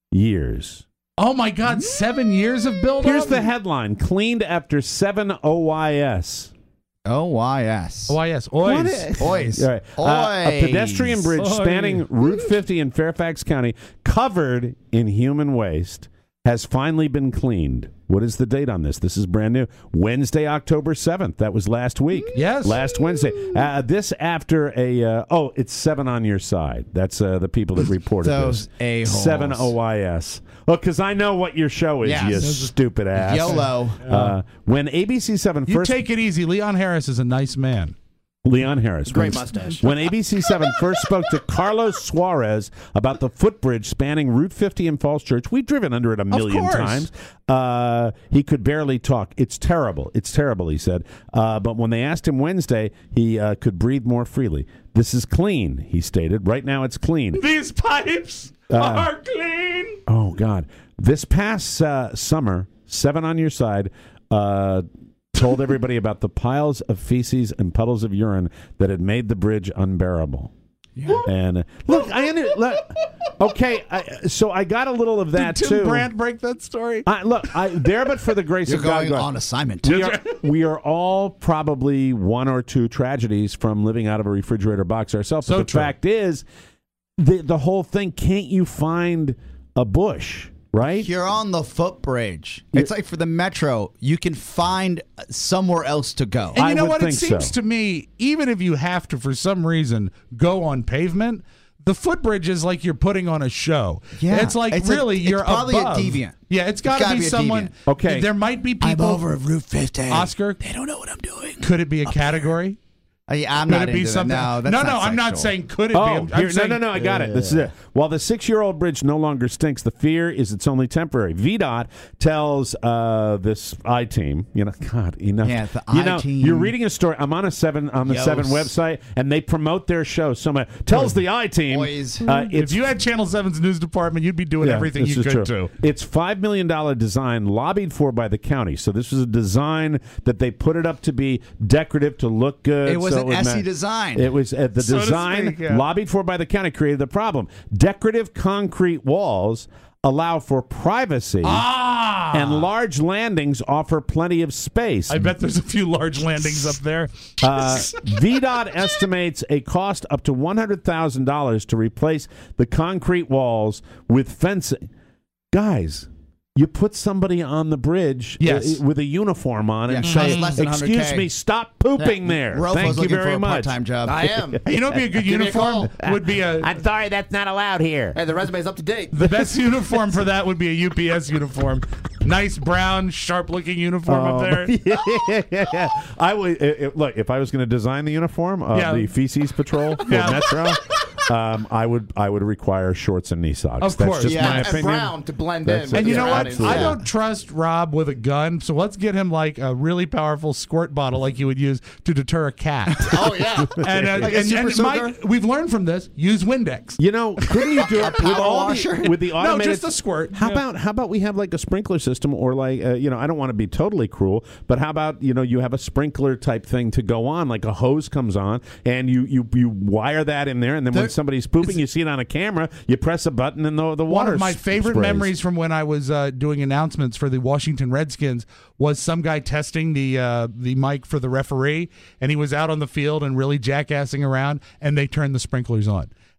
years. Oh, my God. Seven years of build-up? Here's the headline: cleaned after seven O Y S. O Y S. Oh, yes. Oys. Oys. All right. Uh, a Oys. pedestrian bridge Oy. spanning Route fifty in Fairfax County, covered in human waste, has finally been cleaned. What is the date on this? This is brand new. Wednesday, October seventh. That was last week. Yes. Last Wednesday. Uh, this after a, uh, oh, it's seven on your side. That's uh, the people that reported Those this. a-holes. seven O Y S. Look, because I know what your show is, Yes. you stupid ass. YOLO. Uh, when A B C seven You first... take it easy. Leon Harris is a nice man. Leon Harris. Great when, mustache. When A B C seven first spoke to Carlos Suarez about the footbridge spanning Route fifty in Falls Church, we've driven under it a million course. times. Uh, he could barely talk. It's terrible. It's terrible, he said. Uh, but when they asked him Wednesday, he uh, could breathe more freely. This is clean, he stated. Right now it's clean. These pipes Uh, are clean. Oh, God. This past uh, summer, Seven on Your Side uh, told everybody about the piles of feces and puddles of urine that had made the bridge unbearable. Yeah. And uh, look, I under, look, okay, I, so I got a little of that Did Tim too. Brandt break that story? I, look, I, there, but for the grace You're of God, going God, on assignment. we are, we are all probably one or two tragedies from living out of a refrigerator box ourselves. So but the true. fact is, the the whole thing, can't you find a bush, right? You're on the footbridge. It's like for the metro, you can find somewhere else to go. And I you know would what? It think seems so. to me, even if you have to, for some reason, go on pavement, the footbridge is like you're putting on a show. Yeah. It's like It's a- really it's you're probably a above. deviant. Yeah, it's got to gotta be, be a someone. deviant. Okay. There might be people. I'm over Route fifty. Oscar, They don't know what I'm doing. could it be a category? Uh, yeah, I'm Could not it be into that. something? No, that's no, not no. I'm not sexual. saying could it Oh, be. I'm, I'm here, no, saying, no, no, I got it. This is it. While the six-year-old bridge no longer stinks, the fear is it's only temporary. V DOT tells uh, this I-Team, you know, God, enough. Yeah, the you know, I-Team. you're reading a story. I'm on a seven on the Yos. seven website, and they promote their show so much. Tells the I-Team, Boys. uh, if it's you had Channel seven's news department, you'd be doing Yeah, everything this you is could true. to. It's five million dollars design lobbied for by the county. So this was a design that they put it up to be decorative, to look good. It was so an would S E ma- design. It was uh, the So to design speak, yeah. lobbied for by the county created the problem. Decorative concrete walls allow for privacy, Ah! and large landings offer plenty of space. I bet there's a few large landings up there. Uh, V DOT estimates a cost up to one hundred thousand dollars to replace the concrete walls with fencing. Guys, you put somebody on the bridge Yes. uh, with a uniform on and Yeah, say, costs less than one hundred excuse K. me, stop pooping Yeah. there. Rofo's Thank you looking very for a much. part-time job. I am. You know, what'd be a good Give me a uniform call. would be a. I'm sorry, that's not allowed here. Hey, the resume's up to date. The best uniform for that would be a U P S uniform. Nice brown, sharp-looking uniform up there. Um, yeah, yeah, yeah, yeah. I would it, it- look if I was going to design the uniform of Yeah. the Feces Patrol for Yeah. Metro. Um, I would I would require shorts and knee socks. Of That's course. just Yeah, my and opinion. brown to blend That's in. it. And you know Yeah, what? absolutely. I don't trust Rob with a gun, so let's get him like a really powerful squirt bottle like you would use to deter a cat. Oh, yeah. and uh, Like a and, super and soaker? Mike, we've learned from this, use Windex. You know, couldn't you do it with power all washer? the, with the No, automated? just a squirt. How Yeah. about how about we have like a sprinkler system, or like uh, you know, I don't want to be totally cruel, but how about you know you have a sprinkler type thing to go on, like a hose comes on, and you you you wire that in there, and then when There- somebody's pooping, you see it on a camera, you press a button, and the the One water. of my s- favorite sprays. memories from when I was uh, doing announcements for the Washington Redskins was some guy testing the uh, the mic for the referee, and he was out on the field and really jackassing around, and they turned the sprinklers on.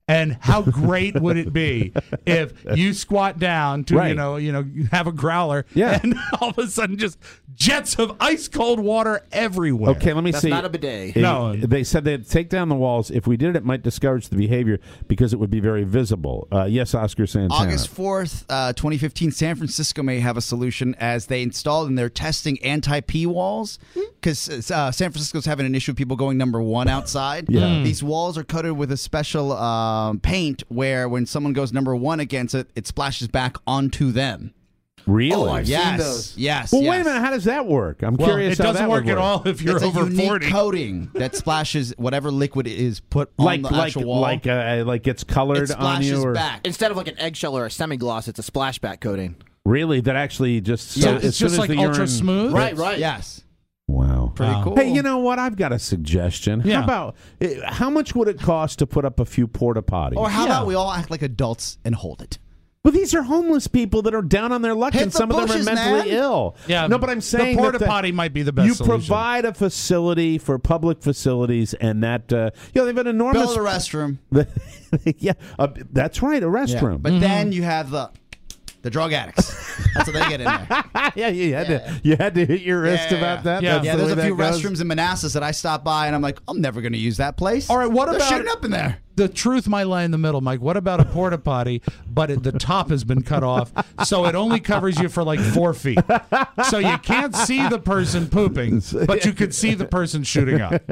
And how great would it be if you squat down to, Right. you know, you know, you have a growler, Yeah. and all of a sudden just jets of ice cold water everywhere. Okay, let me That's see. not a bidet. It- No. They said they'd take down the walls. If we did it, it might discourage the behavior because it would be very visible. Uh, yes, Oscar Santana. August fourth, uh, twenty fifteen, San Francisco may have a solution as they installed and they're testing anti-pee walls because uh, San Francisco's having an issue with people going number one outside. Yeah. Mm. These walls are coated with a special um, paint where when someone goes number one against it, it splashes back onto them. Really? Oh, I've yes. seen those. Yes. Well, yes. wait a minute. How does that work? I'm Well, curious it how doesn't that work would at all if you're It's over a unique forty. coating that splashes whatever liquid is put on Like, the like, actual wall. like, uh, like it's colored it on you, splashes or back. Instead of like an eggshell or a semi-gloss, it's a splashback coating. really that actually just So so, it's as soon just as like the ultra urine- smooth? Right, right. Yes. Wow. Pretty Wow. cool. Hey, you know what? I've got a suggestion. Yeah. How about eh, how much would it cost to put up a few porta potties? Or how Yeah. about we all act like adults and hold it? Well, these are homeless people that are down on their luck, Hit and the some of them bushes, are mentally man. ill. Yeah, no, but I'm saying the porta that the- potty might be the best You solution. provide a facility for public facilities, and that uh, you know they have an enormous Build a restroom. yeah, uh, that's right, a restroom. But then you have the the drug addicts. That's what they get in there. yeah, you had to you had to hit your wrist Yeah. about that. Yeah. That's Yeah, the there's way a few that goes? restrooms in Manassas that I stop by and I'm like, I'm never going to use that place. All right, what They're about shooting up in there? The truth might lie in the middle, Mike. What about a porta potty, but it, the top has been cut off, so it only covers you for like four feet, so you can't see the person pooping, but you could see the person shooting up.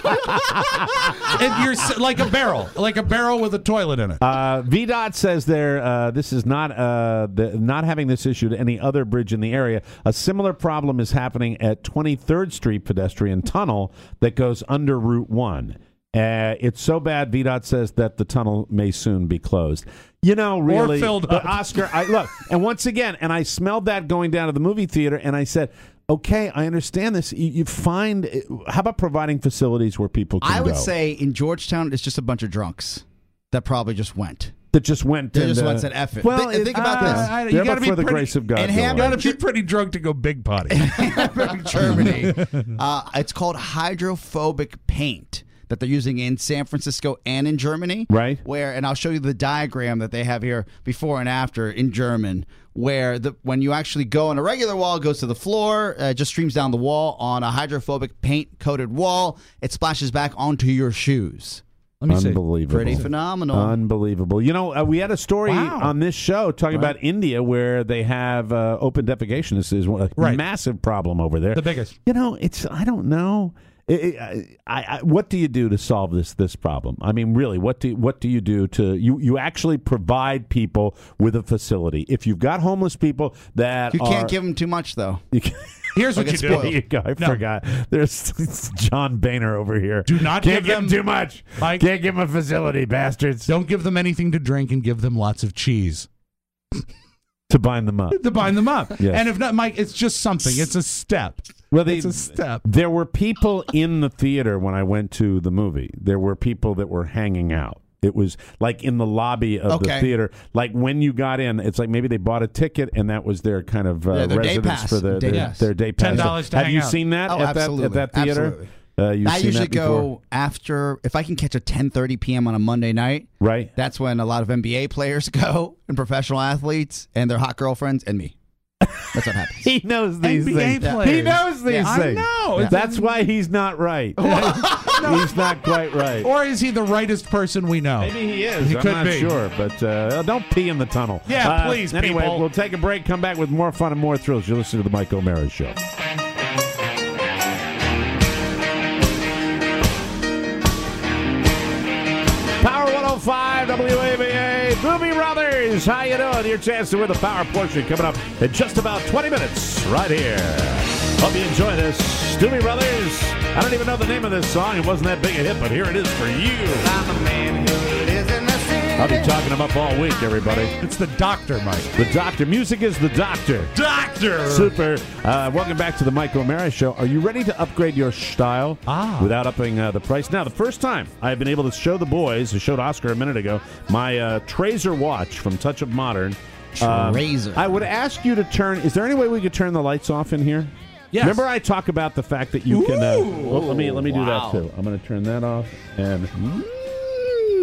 And you're s- like a barrel, like a barrel with a toilet in it. Uh, V DOT says there, uh, this is not uh, the, not having this issue to any other bridge in the area. A similar problem is happening at twenty-third Street pedestrian tunnel that goes under Route One. Uh, it's so bad, V DOT says, that the tunnel may soon be closed. You know, really, filled but up. Oscar, I look, and once again, and I smelled that going down to the movie theater, and I said, okay, I understand this. You, you find, how about providing facilities where people can I would go? say in Georgetown, it's just a bunch of drunks that probably just went. That just went They and, just uh, went and said, F it. Well, Think- it- think about uh, this. I- you They're gotta but be for the pretty- grace of God. in go Hamburg- away. Got to be pretty drunk to go big potty. Hamburg, Germany. Uh, it's called hydrophobic paint that they're using in San Francisco and in Germany. Right. Where, and I'll show you the diagram that they have here before and after in German, where the when you actually go on a regular wall, it goes to the floor, uh, it just streams down the wall. On a hydrophobic paint coated wall, it splashes back onto your shoes. Let me see. Unbelievable. Pretty phenomenal. Unbelievable. You know, uh, we had a story Wow. on this show talking about India where they have uh, open defecation. This is a Right. massive problem over there. The biggest. You know, it's, I don't know. I, I, I, what do you do to solve this this problem? I mean, really, what do what do you do to you? You actually provide people with a facility. If you've got homeless people that You can't are, give them too much, though. you can, Here's what Like you it's do. spoiled. there you go. I No. forgot. There's John Boehner over here. Do not Can't give give them- too much. Mike- Can't give them a facility, bastards. Don't give them anything to drink and give them lots of cheese To bind them up. to bind them up. Yes. And if not, Mike, it's just something. It's a step. Well, they, It's a step. There were people in the theater when I went to the movie. There were people that were hanging out. It was like in the lobby of the Okay. theater. Like when you got in, it's like maybe they bought a ticket and that was their kind of uh, Yeah, their day residence pass. for the, Day their, pass. their day pass. ten dollars to Have hang you out. seen that Oh, at absolutely. that at that theater? Absolutely. Uh, you've I seen usually that before? go after, if I can catch a ten thirty p.m. on a Monday night. Right. That's when a lot of N B A players go and professional athletes and their hot girlfriends and me. That's what happens. He knows these N B A things. players. He knows these Yeah. I things. know. It's- That's why he's not right. He's not quite right. Or is he the rightest person we know? Maybe he is. He I'm could not be. sure, but uh, don't pee in the tunnel. Yeah, Uh, please, Anyway, people. we'll take a break. Come back with more fun and more thrills. You're listening to the Mike O'Mara Show. Power one oh five W A B A. Boobie Brothers, how you doing? Your chance to win the Power portion coming up in just about twenty minutes right here. Hope you enjoy this. Doobie Brothers. I don't even know the name of this song. It wasn't that big a hit, but here it is for you. I'm a man who lives in the city. I'll be talking them up all week, everybody. It's the doctor, Mike. The Doctor. Music is the Doctor. Doctor! Super. Uh, welcome back to the Mike O'Mara Show. Are you ready to upgrade your style Ah. without upping uh, the price? Now, the first time I've been able to show the boys, I showed Oscar a minute ago, my uh, Trazer watch from Touch of Modern. Um, Trazer. I would ask you to turn, is there any way we could turn the lights off in here? Yes. Remember I talk about the fact that you can, uh, Ooh. well, let me, let me do Wow. that too. I'm going to turn that off and...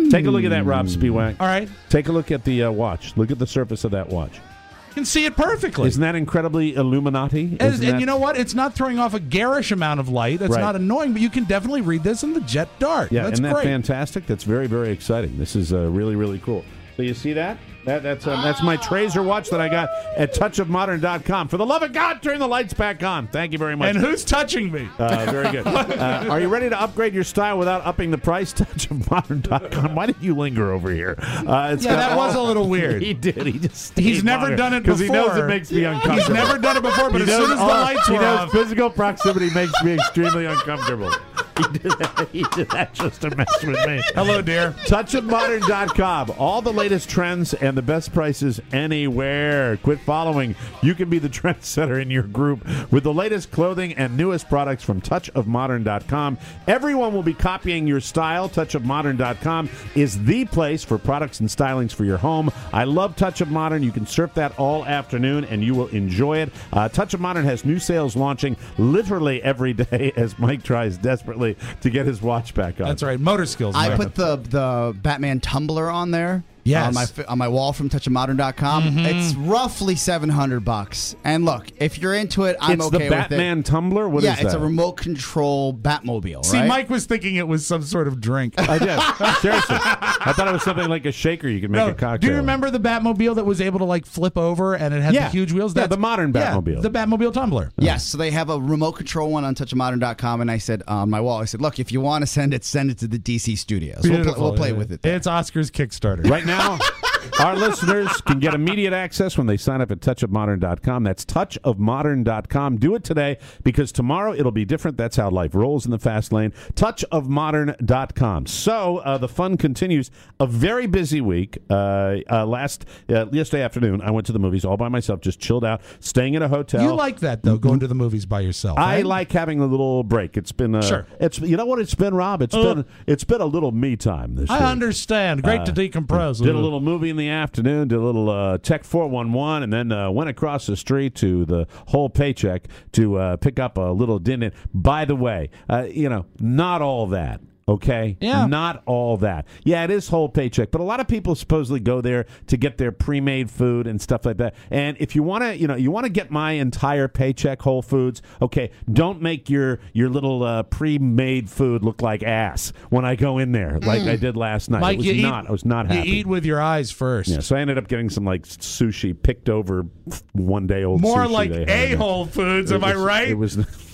Take a look at that, Rob Spiewak. All right. Take a look at the uh, watch. Look at the surface of that watch. You can see it perfectly. Isn't that incredibly Illuminati? And, Isn't and that- you know what? It's not throwing off a garish amount of light. It's Right. not annoying, but you can definitely read this in the jet dark. Yeah, That's isn't that great. fantastic? That's very, very exciting. This is uh, really, really cool. So you see that? That that's um, that's my Trazer watch that I got at touch of modern dot com. For the love of God, turn the lights back on. Thank you very much. And who's touching me? Uh, very good. Uh, are you ready to upgrade your style without upping the price? touch of modern dot com. Why did you linger over here? Uh, it's Yeah, got that all- was a little weird. He did. He just He's stayed never longer done it because he knows before. it makes me uncomfortable. He's never done it before, but He as soon knows as the all- lights he were knows off, physical proximity makes me extremely uncomfortable. He did that, he did that just to mess with me. Hello, dear. touch of modern dot com. All the latest trends and the best prices anywhere. Quit following. You can be the trendsetter in your group with the latest clothing and newest products from touch of modern dot com. Everyone will be copying your style. touch of modern dot com is the place for products and stylings for your home. I love Touch of Modern. You can surf that all afternoon and you will enjoy it. Uh, Touch of Modern has new sales launching literally every day as Mike tries desperately to get his watch back on. That's right. Motor skills. I man. put the the Batman tumbler on there. Yes. On my fi- on my wall from touch of modern dot com. Mhm. It's roughly seven hundred bucks. And look, if you're into it, I'm it's okay the Batman with it. tumbler? What yeah, is that? it's a remote control Batmobile, See, right? Mike was thinking it was some sort of drink. I did. Seriously. I thought it was something like a shaker you could make No, a cocktail. do you remember the Batmobile that was able to like flip over and it had Yeah. the huge wheels? Yeah, That's- the modern yeah, Batmobile. the Batmobile tumbler. Yes, so they have a remote control one on touch of modern dot com, and I said on my wall, I said, look, if you want to send it, send it to the D C studios. We'll, pl- Beautiful. we'll play Yeah. with it. there. It's Oscar's Kickstarter. Right now, our listeners can get immediate access when they sign up at touch of modern dot com. That's touch of modern dot com. Do it today because tomorrow it'll be different. That's how life rolls in the fast lane. touch of modern dot com. So uh, the fun continues. A very busy week. Uh, uh, last uh, yesterday afternoon, I went to the movies all by myself, just chilled out, staying at a hotel. You like that though, going to the movies by yourself. I right? like having a little break. It's been uh, Sure. It's you know what it's been, Rob. It's Uh, been it's been a little me time this I week. understand. Great to Uh, decompress. Did a little movie in the afternoon, did a little uh, Tech four one one, and then uh, went across the street to the whole paycheck to uh, pick up a little dinner. By the way, uh, you know, not all that. Okay? Yeah. Not all that. Yeah, it is whole paycheck, but a lot of people supposedly go there to get their pre-made food and stuff like that. And if you want to, you know, you want to get my entire paycheck Whole Foods, okay, don't make your your little uh, pre-made food look like ass when I go in there like I did last night. Mike, it was you not. eat, I was not happy. You eat with your eyes first. Yeah, so I ended up getting some like sushi picked over one day old More sushi like they had in there. a-hole foods, It am I was- right? It was.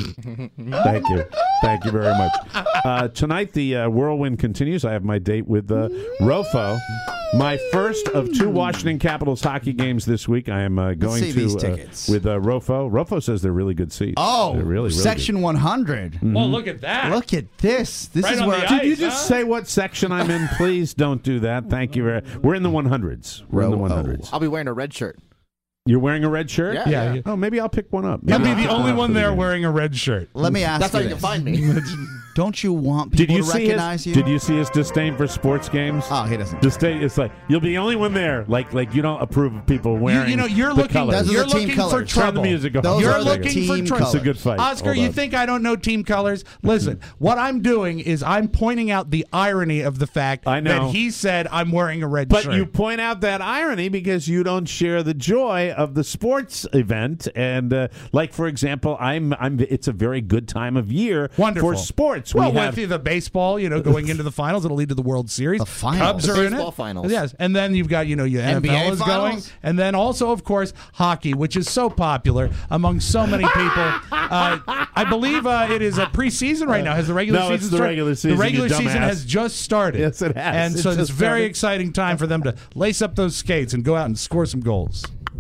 Thank you, thank you very much. Uh, tonight the uh, whirlwind continues. I have my date with uh, Rofo. My first of two Washington Capitals hockey games this week. I am uh, going see to these uh, tickets. with uh, Rofo. Rofo says they're really good seats. Oh, they're really, really section good. one hundred. Well, look at that. Look at this. This Right is on where the Did you ice, just huh? say what section I'm in? Please don't do that. Thank you. Very, we're in the one hundreds. We're in the Ro- one hundreds. I'll be wearing a red shirt. You're wearing a red shirt? Yeah. Yeah, yeah. Oh, maybe I'll pick one up. I'll Maybe be I'll the pick only up one for the there game. wearing a red shirt. Let me ask That's how you you this. can find me. Don't you want Did people you to see recognize his, you? Did you see his disdain for sports games? Oh, he doesn't. Disdain. It's like you'll be the only one there. Like like you don't approve of people You, wearing. you know, you're the looking. colors. Those are You're the team looking for colors. Turn the trouble. music off. Those You're are the looking team for trouble. It's a good fight. Oscar, Hold you on. think I don't know team colors? Listen, what I'm doing is I'm pointing out the irony of the fact I know. that he said I'm wearing a red But shirt. you point out that irony because you don't share the joy of the sports event, and uh, like for example, I'm I'm. It's a very good time of year Wonderful. for sports. Well, we have with the baseball, you know, going into the finals, it'll lead to the World Series. The finals. Cubs The are in baseball it. finals. Yes, and then you've got you know your N F L N B A is finals? going, and then also of course hockey, which is so popular among so many people. uh, I believe uh, it is a preseason right now. Has the regular No, season it's the started? regular The season, regular you season dumbass. has just started. Yes, it has. And It so it's a just very started. exciting time for them to lace up those skates and go out and score some goals.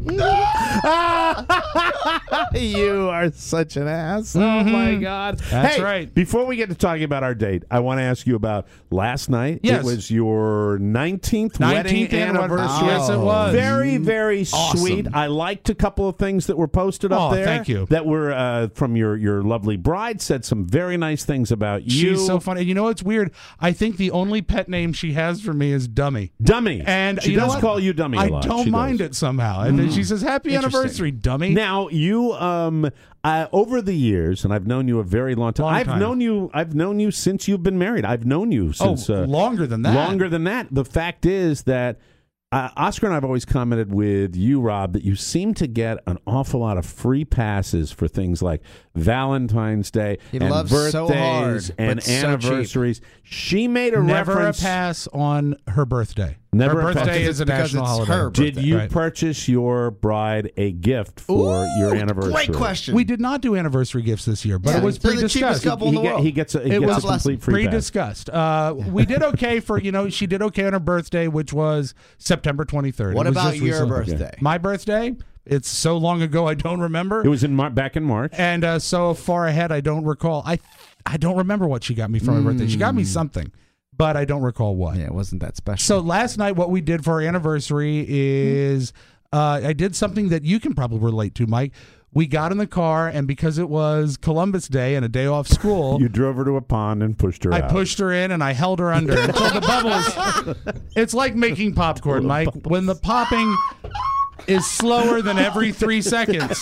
You are such an ass. Oh, Mhm. my God. That's Hey, right. Before we get to talking about our date, I want to ask you about last night. Yes. It was your nineteenth, nineteenth wedding anniversary. anniversary. Yes, it was. Very, very Awesome. sweet. I liked a couple of things that were posted up Oh, there. thank you. That were uh, from your, your lovely bride, said some very nice things about you. She's so funny. You know what's weird? I think the only pet name she has for me is Dummy. Dummy. And she you know does what? call you Dummy a I lot. don't She mind does. it somehow. And then she says, "Happy Interesting. anniversary, dummy. Now you, um, uh, over the years, and I've known you a very long time. Long I've time. known you. I've known you since you've been married. I've known you since oh, uh, longer than that. Longer than that. The fact is that. Uh, Oscar and I have always commented with you, Rob, that you seem to get an awful lot of free passes for things like Valentine's Day He and loves birthdays so hard, and but so cheap. anniversaries. She made a Never reference. a pass on her birthday. Never her a pass. birthday is a Because national it's holiday. her Did you Right. purchase your bride a gift for Ooh, your anniversary? Great question. We did not do anniversary gifts this year, but Yeah, it was they're the cheapest pre-discussed. couple in He, the get- world. he gets a, he It gets was a complete free pass. pre-discussed. Uh, we did okay for, you know, she did okay on her birthday, which was September twenty-third. What It was about just your recently. birthday? My birthday? It's so long ago I don't remember. It was in Mar- back in March. And uh, so far ahead I don't recall. I I don't remember what she got me for my birthday. She got me something, but I don't recall what. Yeah, it wasn't that special. So last night, what we did for our anniversary is uh, I did something that you can probably relate to, Mike. We got in the car, and because it was Columbus Day and a day off school, You drove her to a pond and pushed her I out. pushed her in and I held her under until the bubbles. It's like making popcorn, Mike. When the popping is slower than every three seconds,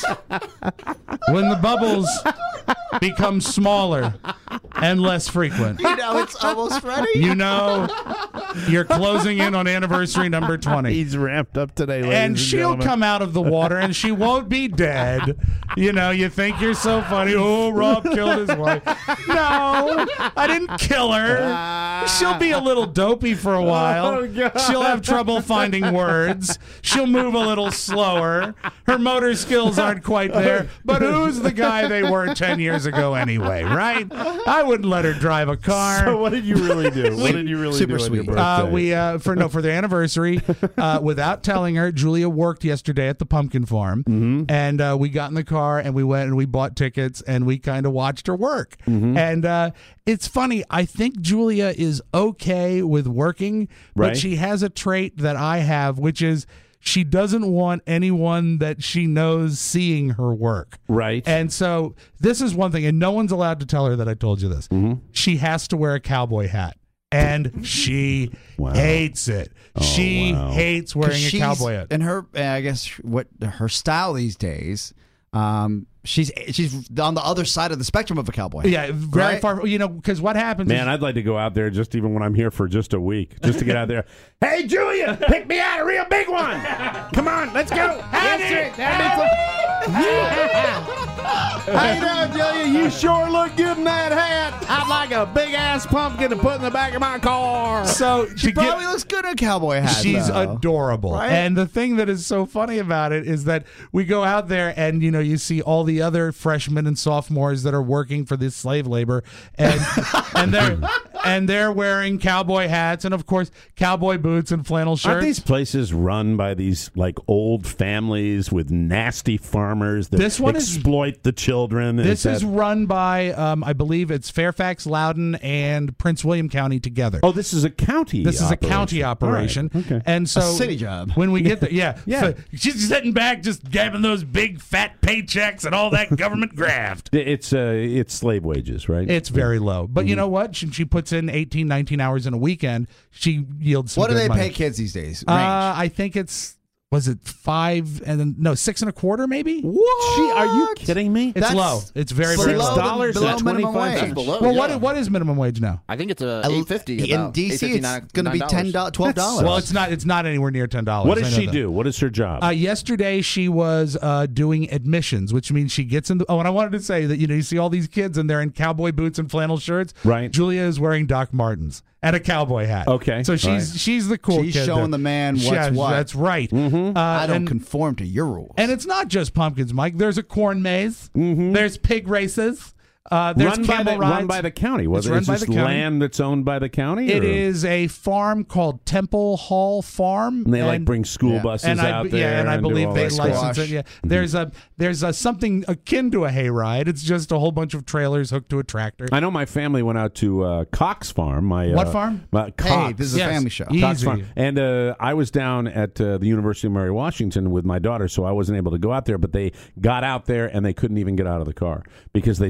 when the bubbles become smaller and less frequent, you know it's almost ready. you know you're closing in on anniversary number twenty. He's ramped up today, ladies And and she'll gentlemen. come out of the water and she won't be dead. You know, you think you're so funny. Oh, Rob killed his wife. No, I didn't kill her. She'll be a little dopey for a while. Oh, God. She'll have trouble finding words. She'll move a little slower. Her motor skills aren't quite there. But who's the guy they were ten years ago anyway, right? I wouldn't let her drive a car. So what did you really do? What did you really Super do on your sweet. birthday? Uh, we uh, for no for their anniversary, uh, without telling her, Julia worked yesterday at the pumpkin farm, Mm-hmm. and uh, we got in the car and we went and we bought tickets and we kind of watched her work. Mm-hmm. And uh, it's funny. I think Julia is okay with working, Right. but she has a trait that I have, which is she doesn't want anyone that she knows seeing her work. Right. And so this is one thing, and no one's allowed to tell her that I told you this. Mm-hmm. She has to wear a cowboy hat. And she Wow. hates it. Oh, she wow. hates wearing a she's, cowboy hat. And her, uh, I guess, what her style these days. Um, she's she's on the other side of the spectrum of a cowboy hat. Yeah, very right? far. You know, because what happens? Man, is, I'd like to go out there just even when I'm here for just a week, just to get out there. Hey, Julia, pick me out a real big one. Come on, let's go. Howdy. How you doing, Julia? You sure look good in that hat. I'd like a big ass pumpkin to put in the back of my car. so She to get- probably looks good in a cowboy hat. She's though. adorable. Right? And the thing that is so funny about it is that we go out there and, you know, you see all the other freshmen and sophomores that are working for this slave labor and and they're and they're wearing cowboy hats and of course cowboy boots and flannel shirts. Aren't these places run by these like old families with nasty farmers that This one is- exploit the children? This that- is run by, um, I believe it's Fairfax, Loudon, and Prince William County together. Oh, this is a county. This is a operation. county operation. All right. Okay. And so A city job. When we get there, yeah. Yeah. So she's sitting back just gabbing those big fat paychecks and all that government graft. It's uh, it's slave wages, right? It's very low. But Mm-hmm. you know what? She, she puts in eighteen, nineteen hours in a weekend. She yields some What do good they money. pay kids these days? Uh, Range. I think it's, was it five and then, no, six and a quarter maybe? What? Gee, are you kidding me? It's That's low. It's very, very below low. the- dollars below at minimum twenty-five wage. cents. Below, Well, yeah. what what is minimum wage now? I think it's uh, A- eight fifty. in D C. It's going to be ten dollars, twelve dollars. Well, it's not. It's not anywhere near ten dollars. What does she do? What is her job? Uh, yesterday, she was uh, doing admissions, which means she gets in the. Oh, and I wanted to say that you know you see all these kids and they're in cowboy boots and flannel shirts. Right. Julia is wearing Doc Martens and a cowboy hat. Okay. So she's All right. she's the cool She's kid. showing there. the man what's Yeah, what. That's right. Mm-hmm. Uh, I don't and, conform to your rules. and it's not just pumpkins, Mike. There's a corn maze. There's pig races. Uh, there's run by camel the rides. run by the county. Was It's it run is by this the county. land that's owned by the county? It or- is a farm called Temple Hall Farm. And they like bring school Yeah. buses and I, out there. yeah, and I do believe all they that license stuff. it. Yeah, there's a there's a something akin to a hayride. It's just a whole bunch of trailers hooked to a tractor. I know my family went out to uh, Cox Farm. My What uh, farm? My, Cox. Hey, this is a Yes. family show. Cox Easy. Farm. And uh, I was down at uh, the University of Mary Washington with my daughter, so I wasn't able to go out there. But they got out there and they couldn't even get out of the car because they said it was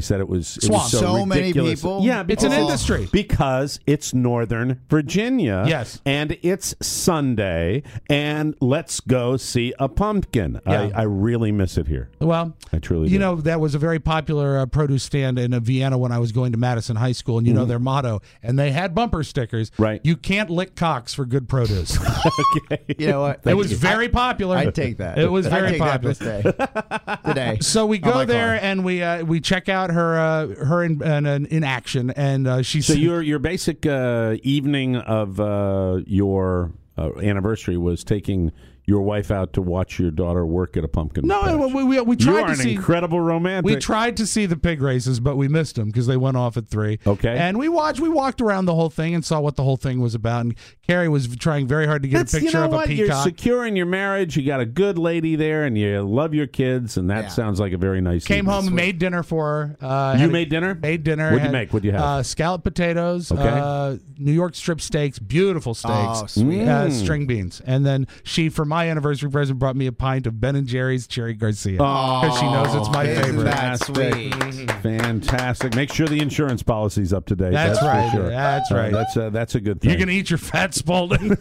was, it Swamp. was so, So many ridiculous. people? Yeah, It's an because- industry. because it's Northern Virginia. Yes. and it's Sunday, and let's go see a pumpkin. Yeah. I, I really miss it here. Well, I truly you do. know, that was a very popular uh, produce stand in uh, Vienna when I was going to Madison High School, and you know their motto, and they had bumper stickers. Right. You can't lick cocks for good produce. Okay. You know what? It was very popular. I'd take that. It was I'd very take that popular. this day. Today. So we On go my there car. and we uh, we check out her uh, her in, in, in action, and uh, she's So your your basic uh, evening of uh, your uh, anniversary was taking your wife out to watch your daughter work at a pumpkin no, patch. we, we, we You tried are to an see incredible romantic. We tried to see the pig races, but we missed them because they went off at three. Okay. And we watched. We walked around the whole thing and saw what the whole thing was about. And Carrie was trying very hard to get That's, a picture you know of what? a You're peacock. secure in your marriage. You got a good lady there, and you love your kids, and that Yeah. sounds like a very nice. Came evening. home and made dinner for her. Uh, You had a- made dinner? Made dinner. What'd you had, make? What'd you have? Uh, scalloped potatoes. Okay. Uh, New York strip steaks. Beautiful steaks. Oh, sweet. Uh, Mm. string beans. And then she, for my anniversary present, brought me a pint of Ben and Jerry's Cherry Garcia Oh, because she knows it's my isn't favorite. that Fantastic. sweet? Fantastic. Make sure the insurance policy's up to date. That's for right. sure. That's Uh, right. that's uh, that's a good thing. You're gonna eat your fat Spalding.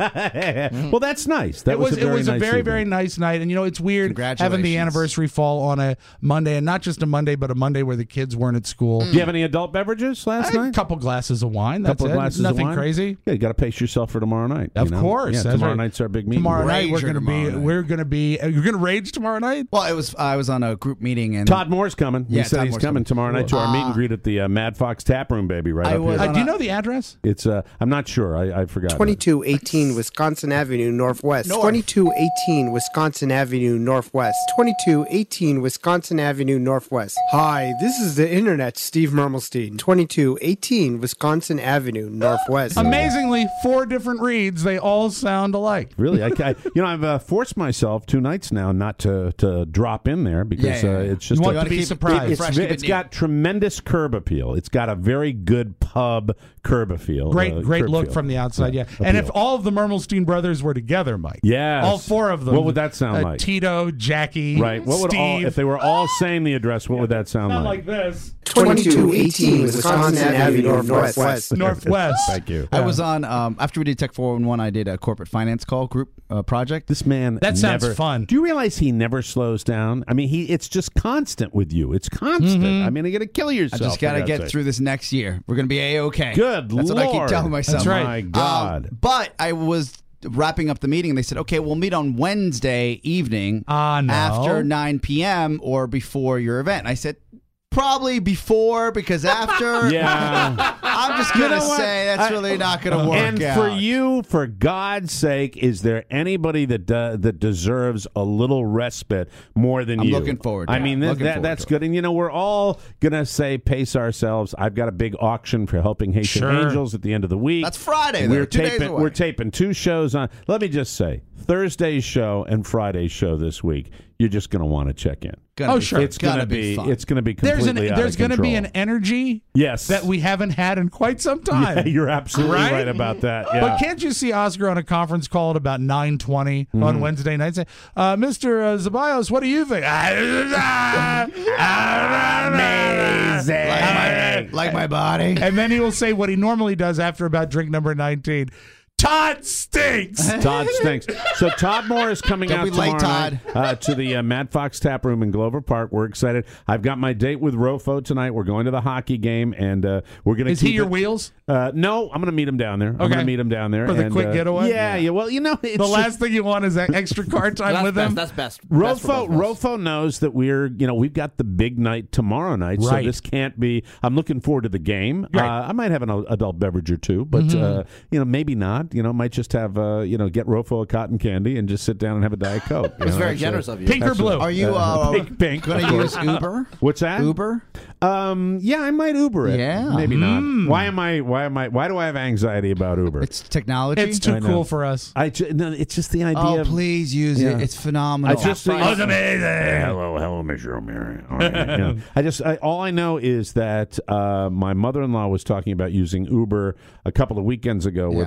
well, that's nice. That it was, was, a very it was nice a very evening. very nice night, and you know it's weird having the Congratulations. anniversary fall on a Monday, and not just a Monday, but a Monday where the kids weren't at school. Do you have any adult beverages last A night? couple glasses of wine. That's couple it. of glasses Nothing of wine? crazy. Yeah, you got to pace yourself for tomorrow night. Of you know? course. Yeah, That's tomorrow right. night's our big meeting. Tomorrow night we're Rager going to be. tomorrow night. We're going to be. You're going to rage tomorrow night. Well, it was. I was on a group meeting and Todd Moore's coming. Yeah, he said Todd he's Moore's coming coming. tomorrow night to our Uh, meet and greet at the uh, Mad Fox Tap Room, baby, right I up was here. Uh, do you know the address? It's uh, I'm not sure. I, I forgot. twenty-two eighteen Wisconsin Avenue Northwest. North. twenty-two eighteen Wisconsin Avenue Northwest. twenty-two eighteen Wisconsin Avenue Northwest. Hi, this is the internet, Steve Mermelstein. twenty-two eighteen Wisconsin Avenue Northwest. Amazingly, four different reads. They all sound alike. Really, I, I you know I've uh, forced myself two nights now not to, to drop in there because Yeah, yeah, uh, yeah. it's just You want a- to be keep it surprised. It's, fresh, ve- keep it it's new. got tremendous curb appeal. It's got a very good pub curb appeal. Great, uh, great curb look feel. from the outside. Yeah, Appeal. and if all of the Mermelstein brothers were together, Mike. Yes. all four of them. What would that sound uh, like? Tito, Jackie, Right. What would Steve. all if they were all saying the address? What would that sound Sound like? like this. twenty-two eighteen Wisconsin Avenue Northwest. Northwest. Thank you. I was on um, after we did Tech four one one. I did a corporate finance call group uh, project. This man. That sounds never, fun. Do you realize he never slows down? I mean, he it's just constant with you. It's constant. Mm-hmm. I mean, you're gonna kill I yourself. just got to for get God's through this next year. We're gonna be a okay. Good That's what I keep Lord. telling myself. That's right. My Um, God. but I was wrapping up the meeting, and they said, "Okay, we'll meet on Wednesday evening Ah, no. after nine p.m. or before your event." And I said, "Probably before, because after, Yeah. I'm just You gonna know what? say that's I- really not gonna work And out." for you, for God's sake, is there anybody that uh, that deserves a little respite more than I'm you? looking forward to I it. mean, th- Looking that, forward that's to good. And you know, we're all gonna say pace ourselves. I've got a big auction for Helping Haitian Sure. Angels at the end of the week. That's Friday, though, We're two days taping. away. We're taping two shows on. Let me just say, Thursday's show and Friday's show this week. You're just gonna want to check in. Gonna Oh, be- sure. It's gonna gonna be be. fun. It's gonna be There's completely an out there's of control. to be an energy yes that we haven't had in quite some time. Yeah, you're absolutely right, Right? about that. Yeah. But can't you see Oscar on a conference call at about nine twenty Mm-hmm. on Wednesday night say, uh, Mister Uh, Zabayos, what do you think? Amazing. like, my, like my body. And then he will say what he normally does after about drink number nineteen. Todd stinks. Todd stinks. So Todd Moore is coming Don't out be tomorrow late, Todd. night uh, to the uh, Mad Fox Tap Room in Glover Park. We're excited. I've got my date with Rofo tonight. We're going to the hockey game, and uh, we're going to. Is keep he your it- wheels? Uh, no, I'm going to meet him down there. I'm Okay. going to meet him down there For the and, quick uh, getaway? Yeah, yeah. Well, you know, it's The just- last thing you want is that extra car time That's with best. him. That's best. Best for Rofo, both of us. Rofo knows that we're, you know, we've got the big night tomorrow night, so Right. this can't be. I'm looking forward to the game. Right. Uh, I might have an a- adult beverage or two, but Mm-hmm. uh, you know, maybe not. You know, might just have, uh, you know, get Rofo a cotton candy and just sit down and have a Diet Coke. You It's know, very that's, generous uh, of you. Pink or that's, blue? Are you uh, pink, pink, going of to course. use Uber? What's that? Uber? Um, yeah, I might Uber it. Yeah. maybe Mm. not. Why am I? Why am I? Why do I have anxiety about Uber? It's technology. It's too I know. cool for us. I ju- no, it's just the idea. oh, of, please use Yeah. it. It's phenomenal. I just Oh, it's amazing. Hello, hello, Mister O'Meara. All right, you know, I just I, all I know is that uh, my mother-in-law was talking about using Uber a couple of weekends ago, where Yeah. the car that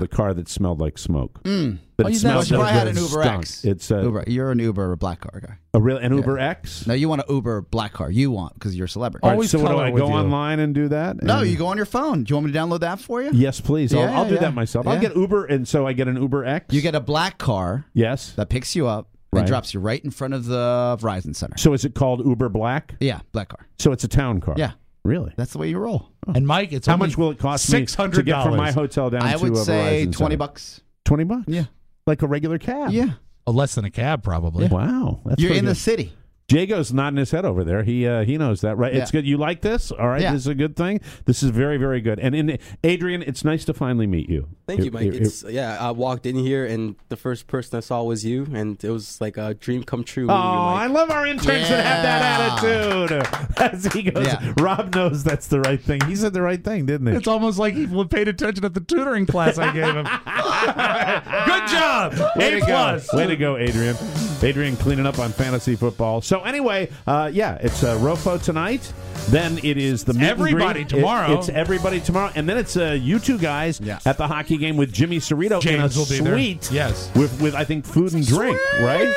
that smelled like smoke. Mm. That Oh, it you smelled probably that had an it Uber stunk. X. It's uh, Uber. You're an Uber black car guy. a real an Yeah. Uber X. No, you want an Uber black car. You want because you're a celebrity. All right, so what, do I go online and do that? No, And- you go on your phone. Do you want me to download the app for you? Yes, please. I'll, Yeah, I'll do yeah. that myself. I'll Yeah. get Uber, and so I get an Uber X. You get a black car. Yes. That picks you up Right. and drops you right in front of the Verizon Center. So is it called Uber Black? Yeah, black car. So it's a town car. Yeah. Really? That's the way you roll. And Mike, it's How only much will it cost me six to hundred get from my hotel down I to would a say Verizon twenty Center? bucks. Twenty bucks? Yeah. Like a regular cab? Yeah. Oh, less than a cab, probably. Wow. That's You're pretty in the good. city. Jago's nodding his head over there. He uh, he knows that, right? It's Yeah. good. You like this? All right. Yeah. This is a good thing. This is very, very good. And in Adrian, it's nice to finally meet you. Thank It- you, Mike. it- It's yeah. I walked in here and the first person I saw was you, and it was like a dream come true. Oh, meeting you, Mike. I love our interns that have that attitude. As he goes, Yeah. Rob knows that's the right thing. He said the right thing, didn't he? It's almost like he paid attention at the tutoring class I gave him. Good job. Way A to plus. go. Way to go, Adrian. Adrian cleaning up on fantasy football. So anyway, uh, yeah, it's uh, Rofo tonight. Then it is the meet and Everybody greet. tomorrow. It- it's everybody tomorrow. And then it's uh, you two guys Yeah. at the hockey game with Jimmy Cerrito James in a will be there. suite. Yes. With, with, I think, food and drink, right?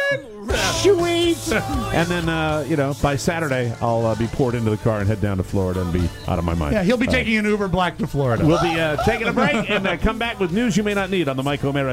Sweet. And then, uh, you know, by Saturday, I'll uh, be poured into the car and head down to Florida and be out of my mind. Yeah, he'll be Uh, taking an Uber Black to Florida. We'll be uh, taking a break and uh, come back with news you may not need on the Mike O'Mara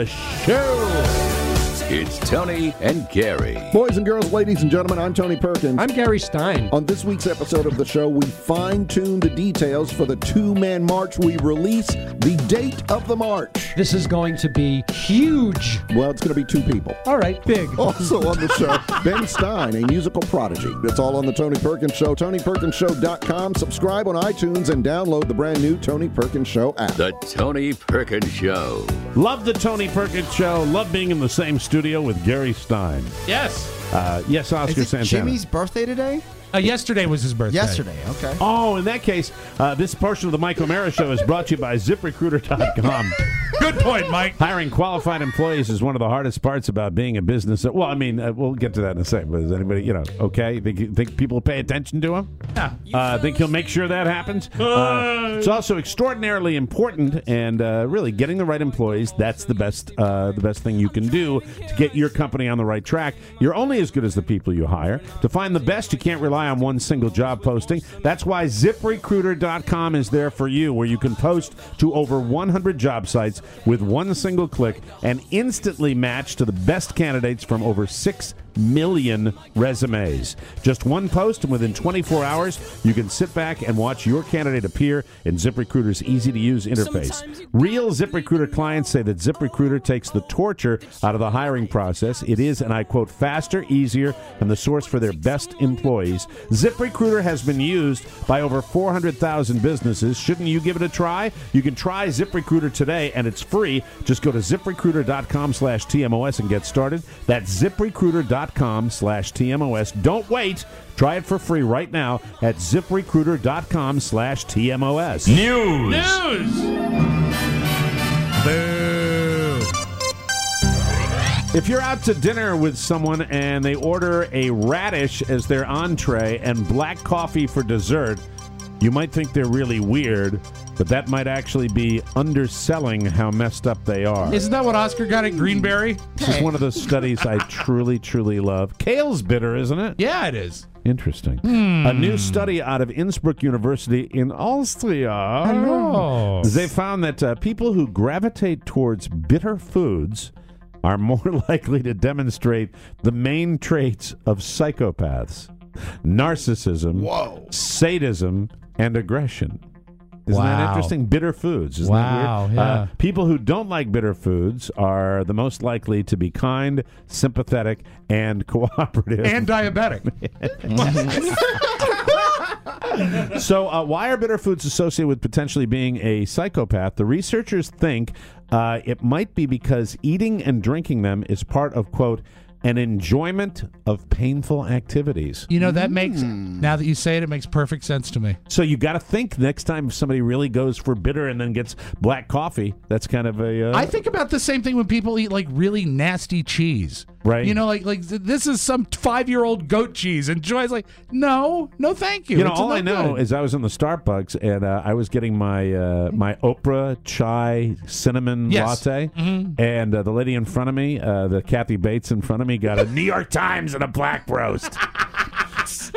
Show. It's Tony and Gary. Boys and girls, ladies and gentlemen, I'm Tony Perkins. I'm Gary Stein. On this week's episode of the show, we fine-tune the details for the two-man march. We release the date of the march. This is going to be huge. Well, it's going to be two people. All right, big. Also on the show, Ben Stein, a musical prodigy. It's all on the Tony Perkins Show, tony perkins show dot com. Subscribe on iTunes and download the brand new Tony Perkins Show app. The Tony Perkins Show. Love the Tony Perkins Show. Love being in the same studio with Gary Stein. Yes. Uh, yes, Oscar Is it Santana. Jimmy's birthday today? Uh, yesterday was his birthday. Yesterday, okay. Oh, in that case, uh, this portion of the Mike O'Mara Show is brought to you by zip recruiter dot com. Good point, Mike. Hiring qualified employees is one of the hardest parts about being a business. Well, I mean, uh, we'll get to that in a second. But is anybody, you know, okay? Think, think people pay attention to him? Yeah. Uh, think he'll make sure that happens? Uh, it's also extraordinarily important, and uh, really getting the right employees. That's the best, uh, the best thing you can do to get your company on the right track. You're only as good as the people you hire. To find the best, you can't rely on one single job posting. That's why zip recruiter dot com is there for you, where you can post to over one hundred job sites with one single click and instantly match to the best candidates from over six million resumes. Just one post, and within twenty-four hours, you can sit back and watch your candidate appear in ZipRecruiter's easy-to-use interface. Real ZipRecruiter clients say that ZipRecruiter takes the torture out of the hiring process. It is, and I quote, faster, easier, and the source for their best employees. ZipRecruiter has been used by over four hundred thousand businesses. Shouldn't you give it a try? You can try ZipRecruiter today, and it's free. Just go to zip recruiter dot com slash T M O S and get started. That's zip recruiter dot com slash T M O S. Don't wait. Try it for free right now at zip recruiter dot com slash T M O S. News. News. Boo. If you're out to dinner with someone and they order a radish as their entree and black coffee for dessert, you might think they're really weird, but that might actually be underselling how messed up they are. Isn't that what Oscar got at Greenberry? This is one of those studies I truly, truly love. Kale's bitter, isn't it? Yeah, it is. Interesting. Hmm. A new study out of Innsbruck University in Austria. Hello. They found that uh, people who gravitate towards bitter foods are more likely to demonstrate the main traits of psychopaths: narcissism, Whoa. sadism, and aggression. Isn't that Wow. interesting? Bitter foods. Isn't Wow, that weird? yeah. Uh, people who don't like bitter foods are the most likely to be kind, sympathetic, and cooperative. And diabetic. So, uh, why are bitter foods associated with potentially being a psychopath? The researchers think uh, it might be because eating and drinking them is part of, quote, an enjoyment of painful activities. You know, that makes, now that you say it, it makes perfect sense to me. So you got to think next time if somebody really goes for bitter and then gets black coffee, that's kind of a... Uh, I think about the same thing when people eat like really nasty cheese. Right. You know, like like th- this is some five year old goat cheese. And Joy's like, no, no, thank you. You know, It's all no I know good. is I was in the Starbucks and uh, I was getting my uh, my Oprah chai cinnamon Yes. latte, Mhm. and uh, the lady in front of me, uh, the Kathy Bates in front of me, got a New York Times and a black roast. So,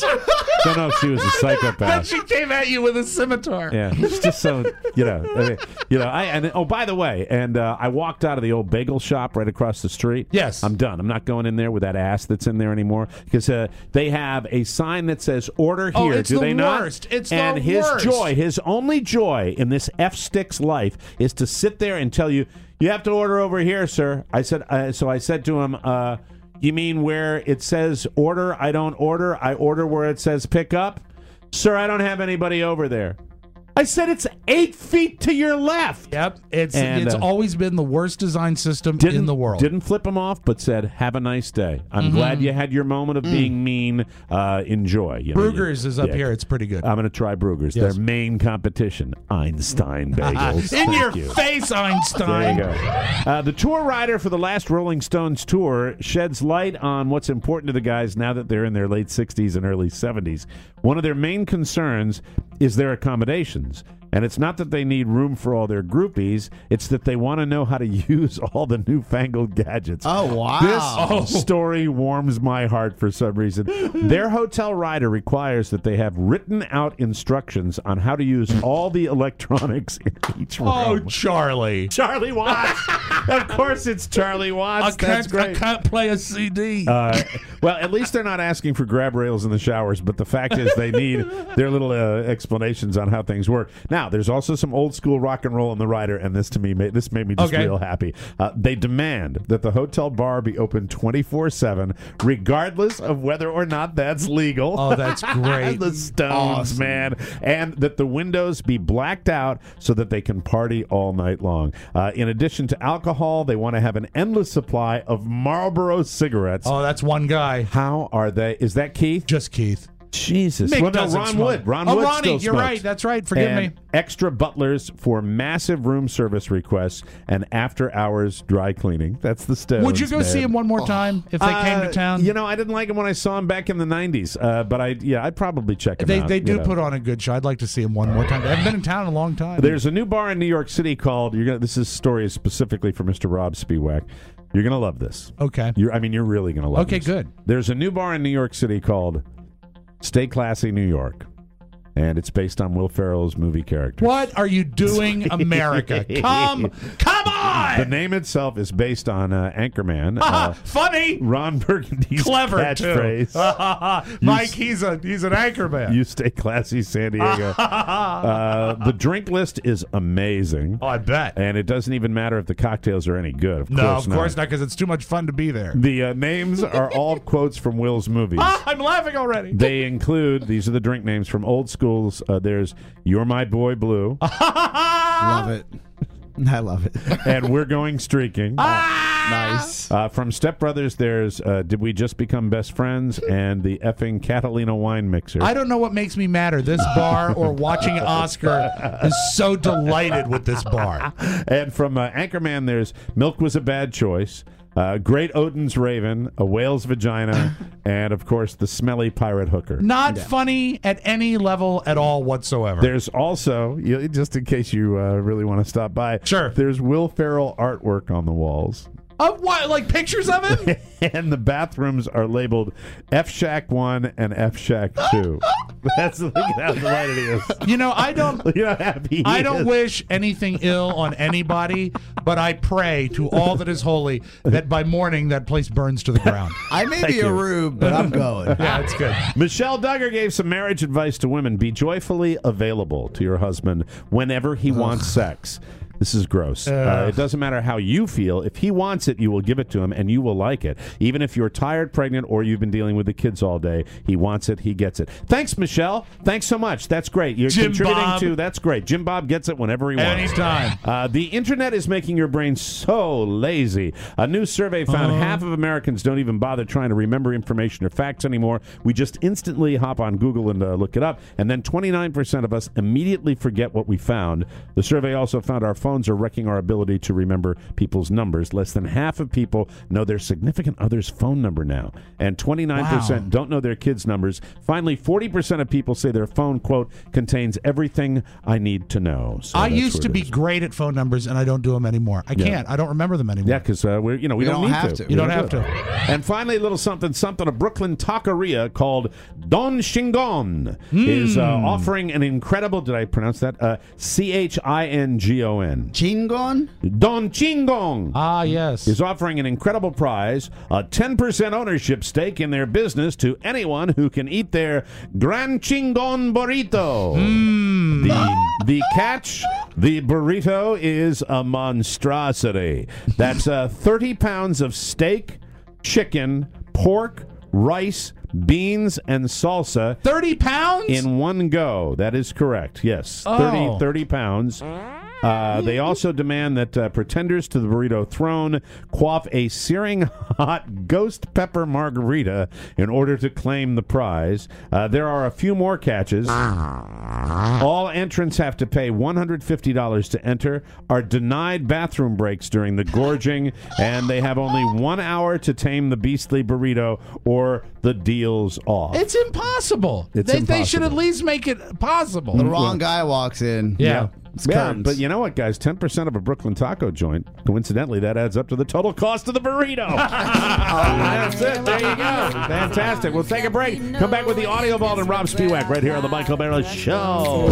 don't know if she was a Then psychopath. she came at you with a scimitar. Yeah, it's just so you know, I mean, you know. I and oh, by the way, and uh, I walked out of the old bagel shop right across the street. Yes, I'm done. I'm not going in there with that ass that's in there anymore because uh, they have a sign that says "Order Oh, here." it's Do the they not? worst. It's the and his worst. joy, his only joy in this F stick's life is to sit there and tell you, "You have to order over here, sir." I said. Uh, so I said to him. Uh, You mean where it says order, I don't order, I order where it says pick up? Sir, I don't have anybody over there. I said it's eight feet to your left. Yep, it's And, it's uh, always been the worst design system in the world. Didn't flip him off, but said, have a nice day. I'm Mhm. glad you had your moment of Mm. being mean. Uh, enjoy. You know, Bruegger's you- is up yeah. here. It's pretty good. I'm going to try Bruegger's. Yes. Their main competition, Einstein bagels. In Thank your you. face, Einstein. There you go. Uh, the tour rider for the last Rolling Stones tour sheds light on what's important to the guys now that they're in their late sixties and early seventies. One of their main concerns is their accommodations. And it's not that they need room for all their groupies. It's that they want to know how to use all the newfangled gadgets. Oh, wow. This Oh. story warms my heart for some reason. Their hotel rider requires that they have written out instructions on how to use all the electronics in each room. Oh, Charlie. Charlie Watts. Of course it's Charlie Watts. I That's can't, great. I can't play a C D. Uh, well, at least they're not asking for grab rails in the showers, but the fact is they need their little uh, explanations on how things work. Now, there's also some old school rock and roll in the rider, and this to me, made, this made me just Okay. real happy. Uh, they demand that the hotel bar be open twenty-four seven, regardless of whether or not that's legal. Oh, that's great. The Stones, Awesome. man. And that the windows be blacked out so that they can party all night long. Uh, in addition to alcohol, they want to have an endless supply of Marlboro cigarettes. Oh, that's one guy. How are they? Is that Keith? Just Keith. Jesus. Mick Well, no, doesn't Ron smoke. Wood. Ron Oh, Wood Ronnie, still you're smokes. right. That's right. Forgive And me. Extra butlers for massive room service requests and after-hours dry cleaning. That's the Stones. Would you go man. see him one more time if they came to Uh, town? You know, I didn't like him when I saw him back in the nineties, uh, but I yeah, I'd probably check him They out. they you do know. put on a good show. I'd like to see him one more time. They haven't been in town in a long time. There's a new bar in New York City called. You're gonna. This is story is specifically for Mister Rob Spiewak. You're gonna love this. Okay. You're. I mean, you're really gonna love. Okay, this. good. There's a new bar in New York City called Stay Classy New York, and it's based on Will Ferrell's movie character. What are you doing, America? Come, come on! The name itself is based on uh, Anchorman. Ah, uh, funny, Ron Burgundy's clever catchphrase. too. Mike, he's a he's an anchor man. You stay classy, San Diego. uh, the drink list is amazing. Oh, I bet. And it doesn't even matter if the cocktails are any good. Of No, course of course not, because it's too much fun to be there. The uh, names are all quotes from Will's movies. Ah, I'm laughing already. They include, these are the drink names from old schools. Uh, there's You're My Boy Blue. Love it. I love it. And We're Going Streaking. Nice. Uh, from Step Brothers, there's uh, Did We Just Become Best Friends? And the effing Catalina Wine Mixer. I don't know what makes me madder, this bar or watching Oscar is so delighted with this bar. And from uh, Anchorman, there's Milk Was a Bad Choice. Uh, Great Odin's Raven, A Whale's Vagina, and, of course, The Smelly Pirate Hooker. Not funny at any level at all whatsoever. There's also, you, just in case you uh, really want to stop by, sure. There's Will Ferrell artwork on the walls. Of what? Like pictures of him? And the bathrooms are labeled F Shack one and F Shack two. That's look at how delighted he is. You know, I don't. Look at how happy he I don't is. wish anything ill on anybody, but I pray to all that is holy that by morning that place burns to the ground. I may Thank be a you. rube, but I'm going. Yeah, it's good. Michelle Duggar gave some marriage advice to women. Be joyfully available to your husband whenever he wants sex. This is gross. Uh, it doesn't matter how you feel. If he wants it, you will give it to him, and you will like it. Even if you're tired, pregnant, or you've been dealing with the kids all day, he wants it, he gets it. Thanks, Michelle. Thanks so much. That's great. You're Jim contributing Bob. to, that's great. Jim Bob gets it whenever he wants. Anytime. Uh, the internet is making your brain so lazy. A new survey found Uh-huh. half of Americans don't even bother trying to remember information or facts anymore. We just instantly hop on Google and uh, look it up, and then twenty-nine percent of us immediately forget what we found. The survey also found our phone phones are wrecking our ability to remember people's numbers. Less than half of people know their significant other's phone number now, and twenty-nine percent Wow. don't know their kids' numbers. Finally, forty percent of people say their phone, quote, contains everything I need to know. So I that's used where to it be is. great at phone numbers, and I don't do them anymore. I Yeah. can't. I don't remember them anymore. Yeah, because uh, we're you know we, We don't, don't need have to. to. We You don't do have it. to. And finally, a little something something. A Brooklyn taqueria called Don Chingon is uh, offering an incredible. Did I pronounce that? Uh, C H I N G O N. Chingon? Don Chingon. Ah, yes. Is offering an incredible prize, a ten percent ownership stake in their business to anyone who can eat their Gran Chingon burrito. The, the catch, the burrito is a monstrosity. That's uh, thirty pounds of steak, chicken, pork, rice, beans, and salsa. thirty pounds? In one go. That is correct. Yes. Oh. thirty, thirty pounds. Uh, they also demand that uh, pretenders to the burrito throne quaff a searing hot ghost pepper margarita in order to claim the prize. Uh, there are a few more catches. All entrants have to pay one hundred fifty dollars to enter, are denied bathroom breaks during the gorging, and they have only one hour to tame the beastly burrito or the deal's off. It's impossible. It's they, they should impossible. at least make it possible. The wrong guy walks in. Yeah. It's Yeah, curtains. but you know what, guys? ten percent of a Brooklyn taco joint, coincidentally, that adds up to the total cost of the burrito. That's it. There you go. Fantastic. We'll take a break. Come back with the Audio Vault and Rob Spiewak right here on the Michael Barrow Show.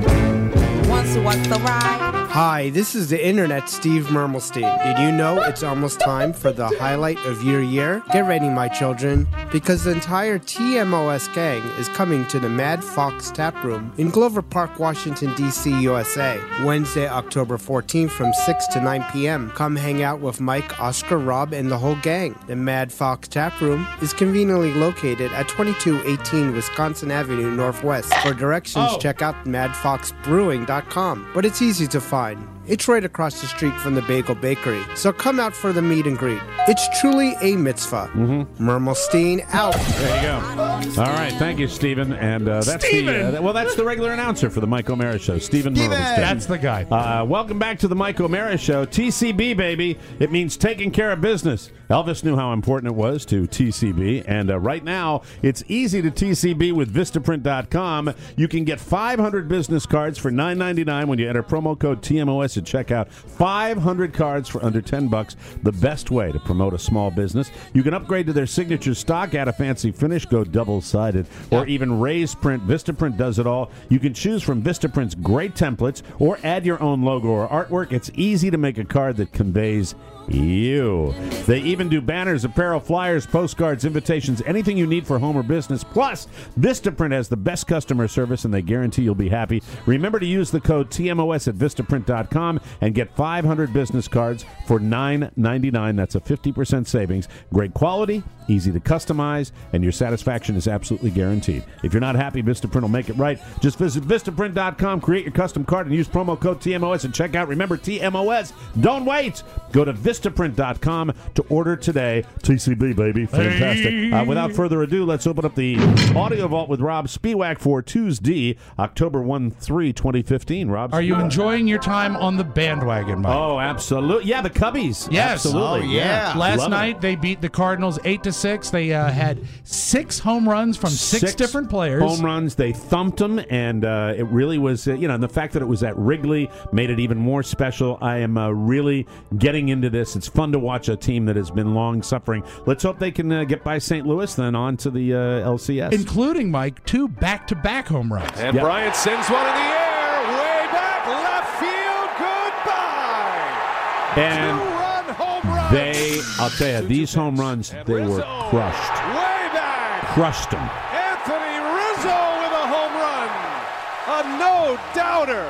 Hi, this is the Internet Steve Mermelstein. Did you know it's almost time for the highlight of your year? Get ready, my children, because the entire T M O S gang is coming to the Mad Fox Tap Room in Glover Park, Washington, D C, U S A, Wednesday, October fourteenth from six to nine p.m. Come hang out with Mike, Oscar, Rob, and the whole gang. The Mad Fox Tap Room is conveniently located at twenty-two eighteen Wisconsin Avenue Northwest. For directions, Oh. check out mad fox brewing dot com. But it's easy to find. It's right across the street from the Bagel Bakery. So come out for the meet and greet. It's truly a mitzvah. Mm-hmm. Mermelstein out. There you go. All right. Thank you, Stephen. And uh, that's Stephen! the uh, well, that's the regular announcer for the Mike O'Mara Show, Stephen Stephen! Mermelstein. That's the guy. Uh, welcome back to the Mike O'Mara Show. T C B, baby. It means taking care of business. Elvis knew how important it was to T C B, and uh, right now it's easy to T C B with Vistaprint dot com. You can get five hundred business cards for nine ninety-nine when you enter promo code T M O S at checkout. five hundred cards for under ten bucks. The best way to promote a small business. You can upgrade to their signature stock, add a fancy finish, go double-sided, or even raise print. Vistaprint does it all. You can choose from Vistaprint's great templates or add your own logo or artwork. It's easy to make a card that conveys you. They even do banners, apparel, flyers, postcards, invitations, anything you need for home or business. Plus, Vistaprint has the best customer service, and they guarantee you'll be happy. Remember to use the code T M O S at Vistaprint dot com and get five hundred business cards for nine ninety-nine. That's a fifty percent savings. Great quality, easy to customize, and your satisfaction is absolutely guaranteed. If you're not happy, Vistaprint will make it right. Just visit Vistaprint dot com, create your custom card, and use promo code T M O S and check out. Remember, T M O S. Don't wait. Go to Vistaprint dot com to order today. T C B, baby. Fantastic. Uh, without further ado, let's open up the Audio Vault with Rob Spiewak for Tuesday, October third, twenty fifteen. Rob, Are you Spiewak. enjoying your time on the bandwagon, Mike? Oh, absolutely. Yeah, the Cubbies. Yes. Absolutely. Oh, yeah. Last Love it. night they beat the Cardinals eight to six. They uh, had six home runs from six, different players. Home runs. They thumped them, and uh, it really was, uh, you know, and the fact that it was at Wrigley made it even more special. I am uh, really getting into this. It's fun to watch a team that has been long suffering. Let's hope they can uh, get by Saint Louis, then on to the uh, L C S. Including, Mike, two back-to-back home runs. And Yep. Bryant sends one in the air, way back left field. Goodbye. And Two-run home run. they, I'll tell you, these home runs, they were crushed. Way back. Crushed them. Anthony Rizzo with a home run. A no-doubter.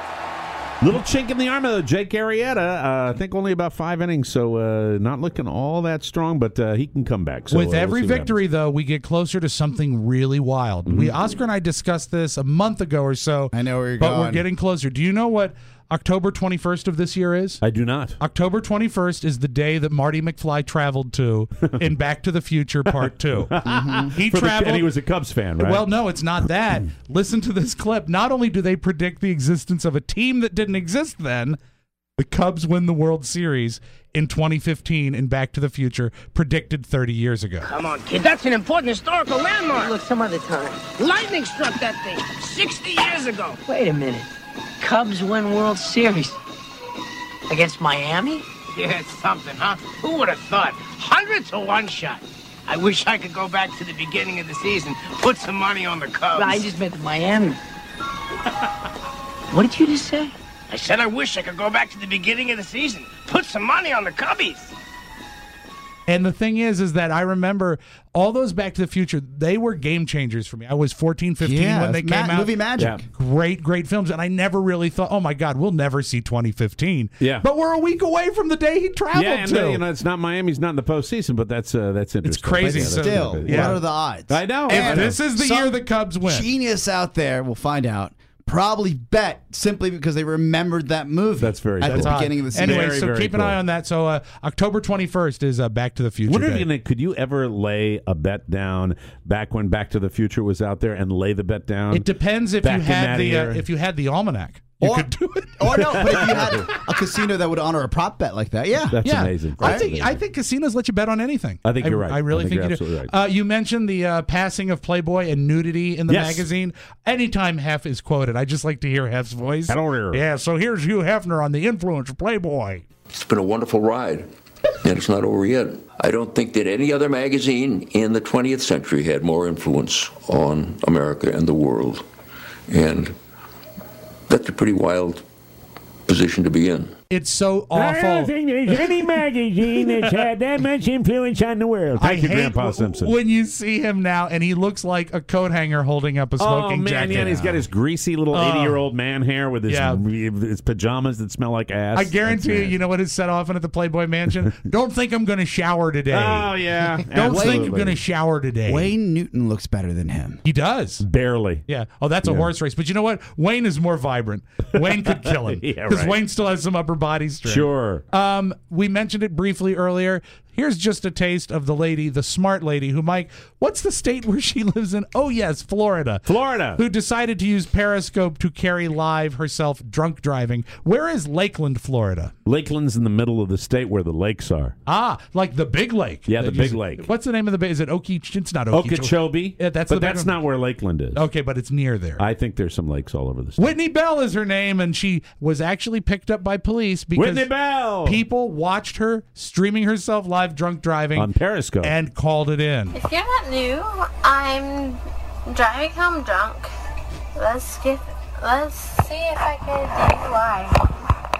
Little chink in the armor, though. Jake Arrieta, uh, I think only about five innings, so uh, not looking all that strong, but uh, he can come back. So, With uh, we'll every see what victory, though, we get closer to something really wild. Mm-hmm. We Oscar and I discussed this a month ago or so. I know where you're but going. we're getting closer. Do you know what October twenty-first of this year is? I do not. October twenty-first is the day that Marty McFly traveled to in Back to the Future Part two. Mm-hmm. He For the- traveled. and he was a Cubs fan, right? Well, no, it's not that. Listen to this clip. Not only do they predict the existence of a team that didn't exist then, The Cubs win the World Series in twenty fifteen in Back to the Future, predicted thirty years ago. Come on, kid. That's an important historical landmark. Look, some other time. Lightning struck that thing sixty years ago. Wait a minute. Cubs win World Series against Miami? Yeah, it's something, huh? Who would have thought? Hundred to one shot. I wish I could go back to the beginning of the season, put some money on the Cubs. I just meant Miami. What did you just say? I said I wish I could go back to the beginning of the season, put some money on the Cubbies. And the thing is, is that I remember all those Back to the Future, they were game changers for me. I was fourteen, fifteen Yeah, when they ma- came out. movie magic. Yeah. Great, great films. And I never really thought, oh my God, we'll never see twenty fifteen. Yeah. But we're a week away from the day he traveled Yeah, and to. uh, you know, it's not Miami's not in the postseason, but that's uh, that's interesting. crazy. Yeah, that's Still, good. what Yeah. are the odds? I know. If I know. this is the Some year the Cubs win. Genius out there, we'll find out, probably bet simply because they remembered that movie. That's very at cool. the beginning of the season. Anyway, Very, so very keep an cool. eye on that. So uh, October twenty-first is uh, Back to the Future Wonder if Day. you can- could you ever lay a bet down back when Back to the Future was out there and lay the bet down? It depends if back you in had that the uh, era? if you had the almanac. You Or- could do it. Or no, but if you had a casino that would honor a prop bet like that, yeah. That's yeah, amazing. I That's think amazing. I think casinos let you bet on anything. I think you're right. I really I think think, you're you do. absolutely right. Uh, you mentioned the uh, passing of Playboy and nudity in the Yes. magazine. Anytime Hef is quoted, I just like to hear Hef's voice. Hello there. Yeah. So here's Hugh Hefner on the influence of Playboy. It's been a wonderful ride, and it's not over yet. I don't think that any other magazine in the twentieth century had more influence on America and the world. And that's a pretty wild position to be in. It's so I don't awful. think there's any magazine that's had that much influence on the world. I Thank you, hate Grandpa w- Simpson. when you see him now, and he looks like a coat hanger holding up a Oh smoking man, jacket. yeah, and he's got his greasy little Oh. eighty-year-old man hair with his Yeah. his pajamas that smell like ass. I guarantee you, That's you know what is set off in at the Playboy Mansion? Don't think I'm going to shower today. Oh yeah, Don't think absolutely. I'm going to shower today. Wayne Newton looks better than him. He does. barely. Yeah. Oh, that's a Yeah. horse race. But you know what? Wayne is more vibrant. Wayne could kill him. Yeah, Because right. Wayne still has some upper body strength. Sure. Um, we mentioned it briefly earlier. Here's just a taste of the lady, the smart lady, who, Mike, what's the state where she lives in? Oh, yes, Florida. Florida. Who decided to use Periscope to carry live herself drunk driving. Where is Lakeland, Florida? Lakeland's in the middle of the state where the lakes are. Ah, like the big lake. Yeah, the That big you- lake. What's the name of the big? Is it Okie? It's not Okeechobee. Okeechobee. Yeah, that's but the big that's one. not where Lakeland is. Okay, but it's near there. I think there's some lakes all over the state. Whitney Bell is her name, and she was actually picked up by police because Whitney Bell! people watched her streaming herself live drunk driving On Periscope. and called it in. If you're not new, I'm driving home drunk. Let's get, let's see if I can D U I.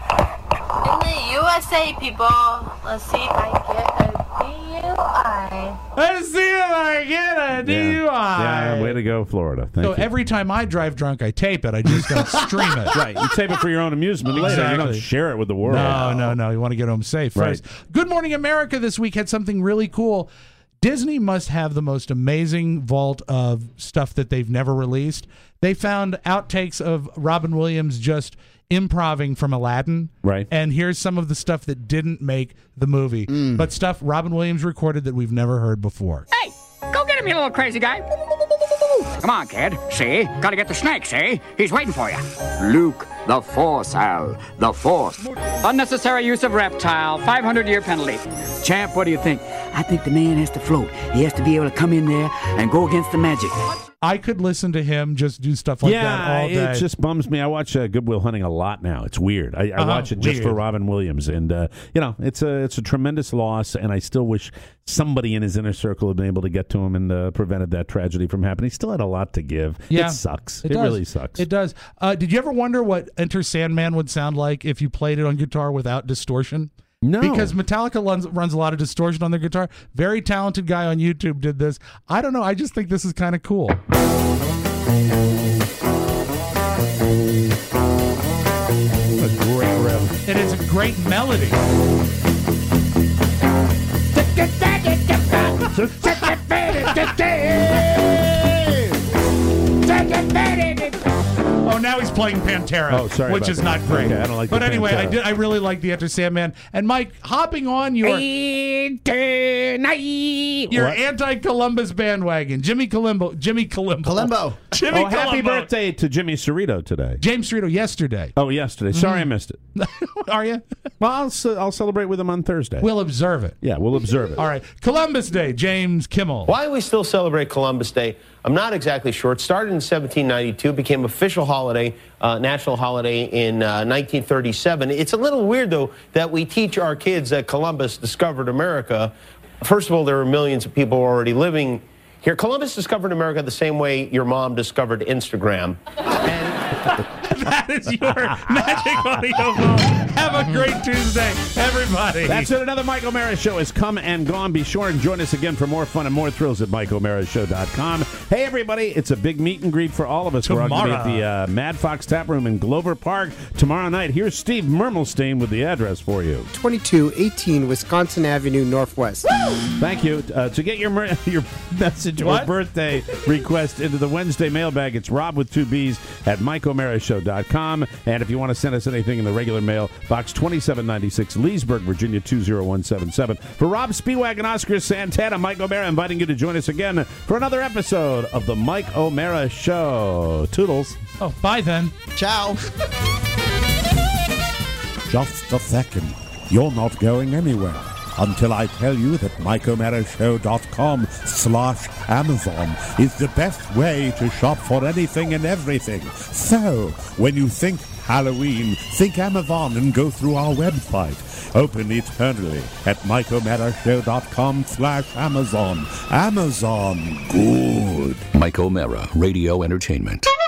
In the U S A, people, let's see if I get a D U I. Let's see if I get a D U I. Yeah, yeah, way to go, Florida. Thank So you. every time I drive drunk, I tape it. I just don't stream it. Right, you tape it for your own amusement later. You don't Exactly. share it with the world. No, no, no. You want to get home safe Right. first. Good Morning America this week had something really cool. Disney must have the most amazing vault of stuff that they've never released. They found outtakes of Robin Williams just improving from Aladdin. Right. And here's some of the stuff that didn't make the movie, but stuff Robin Williams recorded that we've never heard before. Hey, go get him, you little crazy guy. Come on, kid. See? Gotta get the snake, see? He's waiting for you. Luke, the Force, Al. The Force. Unnecessary use of reptile. five hundred year penalty. Champ, what do you think? I think the man has to float. He has to be able to come in there and go against the magic. I could listen to him just do stuff like that yeah, all day. it just bums me. I watch uh, Good Will Hunting a lot now. It's weird. I, I Uh-huh, watch it just for weird. Robin Williams, and uh, you know, it's a it's a tremendous loss. And I still wish somebody in his inner circle had been able to get to him and uh, prevented that tragedy from happening. He still had a lot to give. Yeah. It sucks. It It, does. really sucks. It does. Uh, did you ever wonder what Enter Sandman would sound like if you played it on guitar without distortion? No. Because Metallica runs, runs a lot of distortion on their guitar. Very talented guy on YouTube did this. I don't know. I just think this is kind of cool. a great riff. It is a great melody. Oh Oh, now he's playing Pantera. Oh, sorry which about is that. not great. Okay, I don't like but the anyway, I Pantera. did. I really like the Enter Sandman. And Mike, hopping on your your What? anti-Columbus bandwagon, Jimmy Columbo, Jimmy Columbo, Columbo. Jimmy oh, happy Columbo. birthday to Jimmy Cerrito today. James Cerrito yesterday. Oh, yesterday. Sorry I Mm-hmm. missed it. Are you? Well, I'll, ce- I'll celebrate with him on Thursday. We'll observe it. Yeah, we'll observe it. All right, Columbus Day, James Kimmel. Why we still celebrate Columbus Day, I'm not exactly sure. It started in seventeen ninety-two, became official holiday, uh, national holiday in uh, nineteen thirty-seven. It's a little weird, though, that we teach our kids that Columbus discovered America. First of all, there were millions of people already living here. Columbus discovered America the same way your mom discovered Instagram. That is your magic audio phone. Have a great Tuesday, everybody. That's it. Another Mike O'Mara Show has come and gone. Be sure and join us again for more fun and more thrills at Mike O'Mara Show dot com. Hey, everybody. It's a big meet and greet for all of us. We're all going to be at the uh, Mad Fox Tap Room in Glover Park tomorrow night. Here's Steve Mermelstein with the address for you. twenty-two eighteen Wisconsin Avenue Northwest. Thank you. Uh, to get your mer- your message What? or birthday request into the Wednesday mailbag, it's Rob with two B's at Mike O'Mara Show dot com. And if you want to send us anything in the regular mail, Box twenty-seven ninety-six, Leesburg, Virginia two zero one seven seven. For Rob Spiewak and Oscar Santana, Mike O'Mara inviting you to join us again for another episode of the Mike O'Mara Show. Toodles. Oh, bye then. Ciao. Just a second. You're not going anywhere until I tell you that Mike O'Mara Show dot com slash Amazon is the best way to shop for anything and everything. So, when you think Halloween, think Amazon and go through our website. Open eternally at Mike O'Mara Show dot com slash Amazon. Amazon. Good. Mike O'Mara, Radio Entertainment.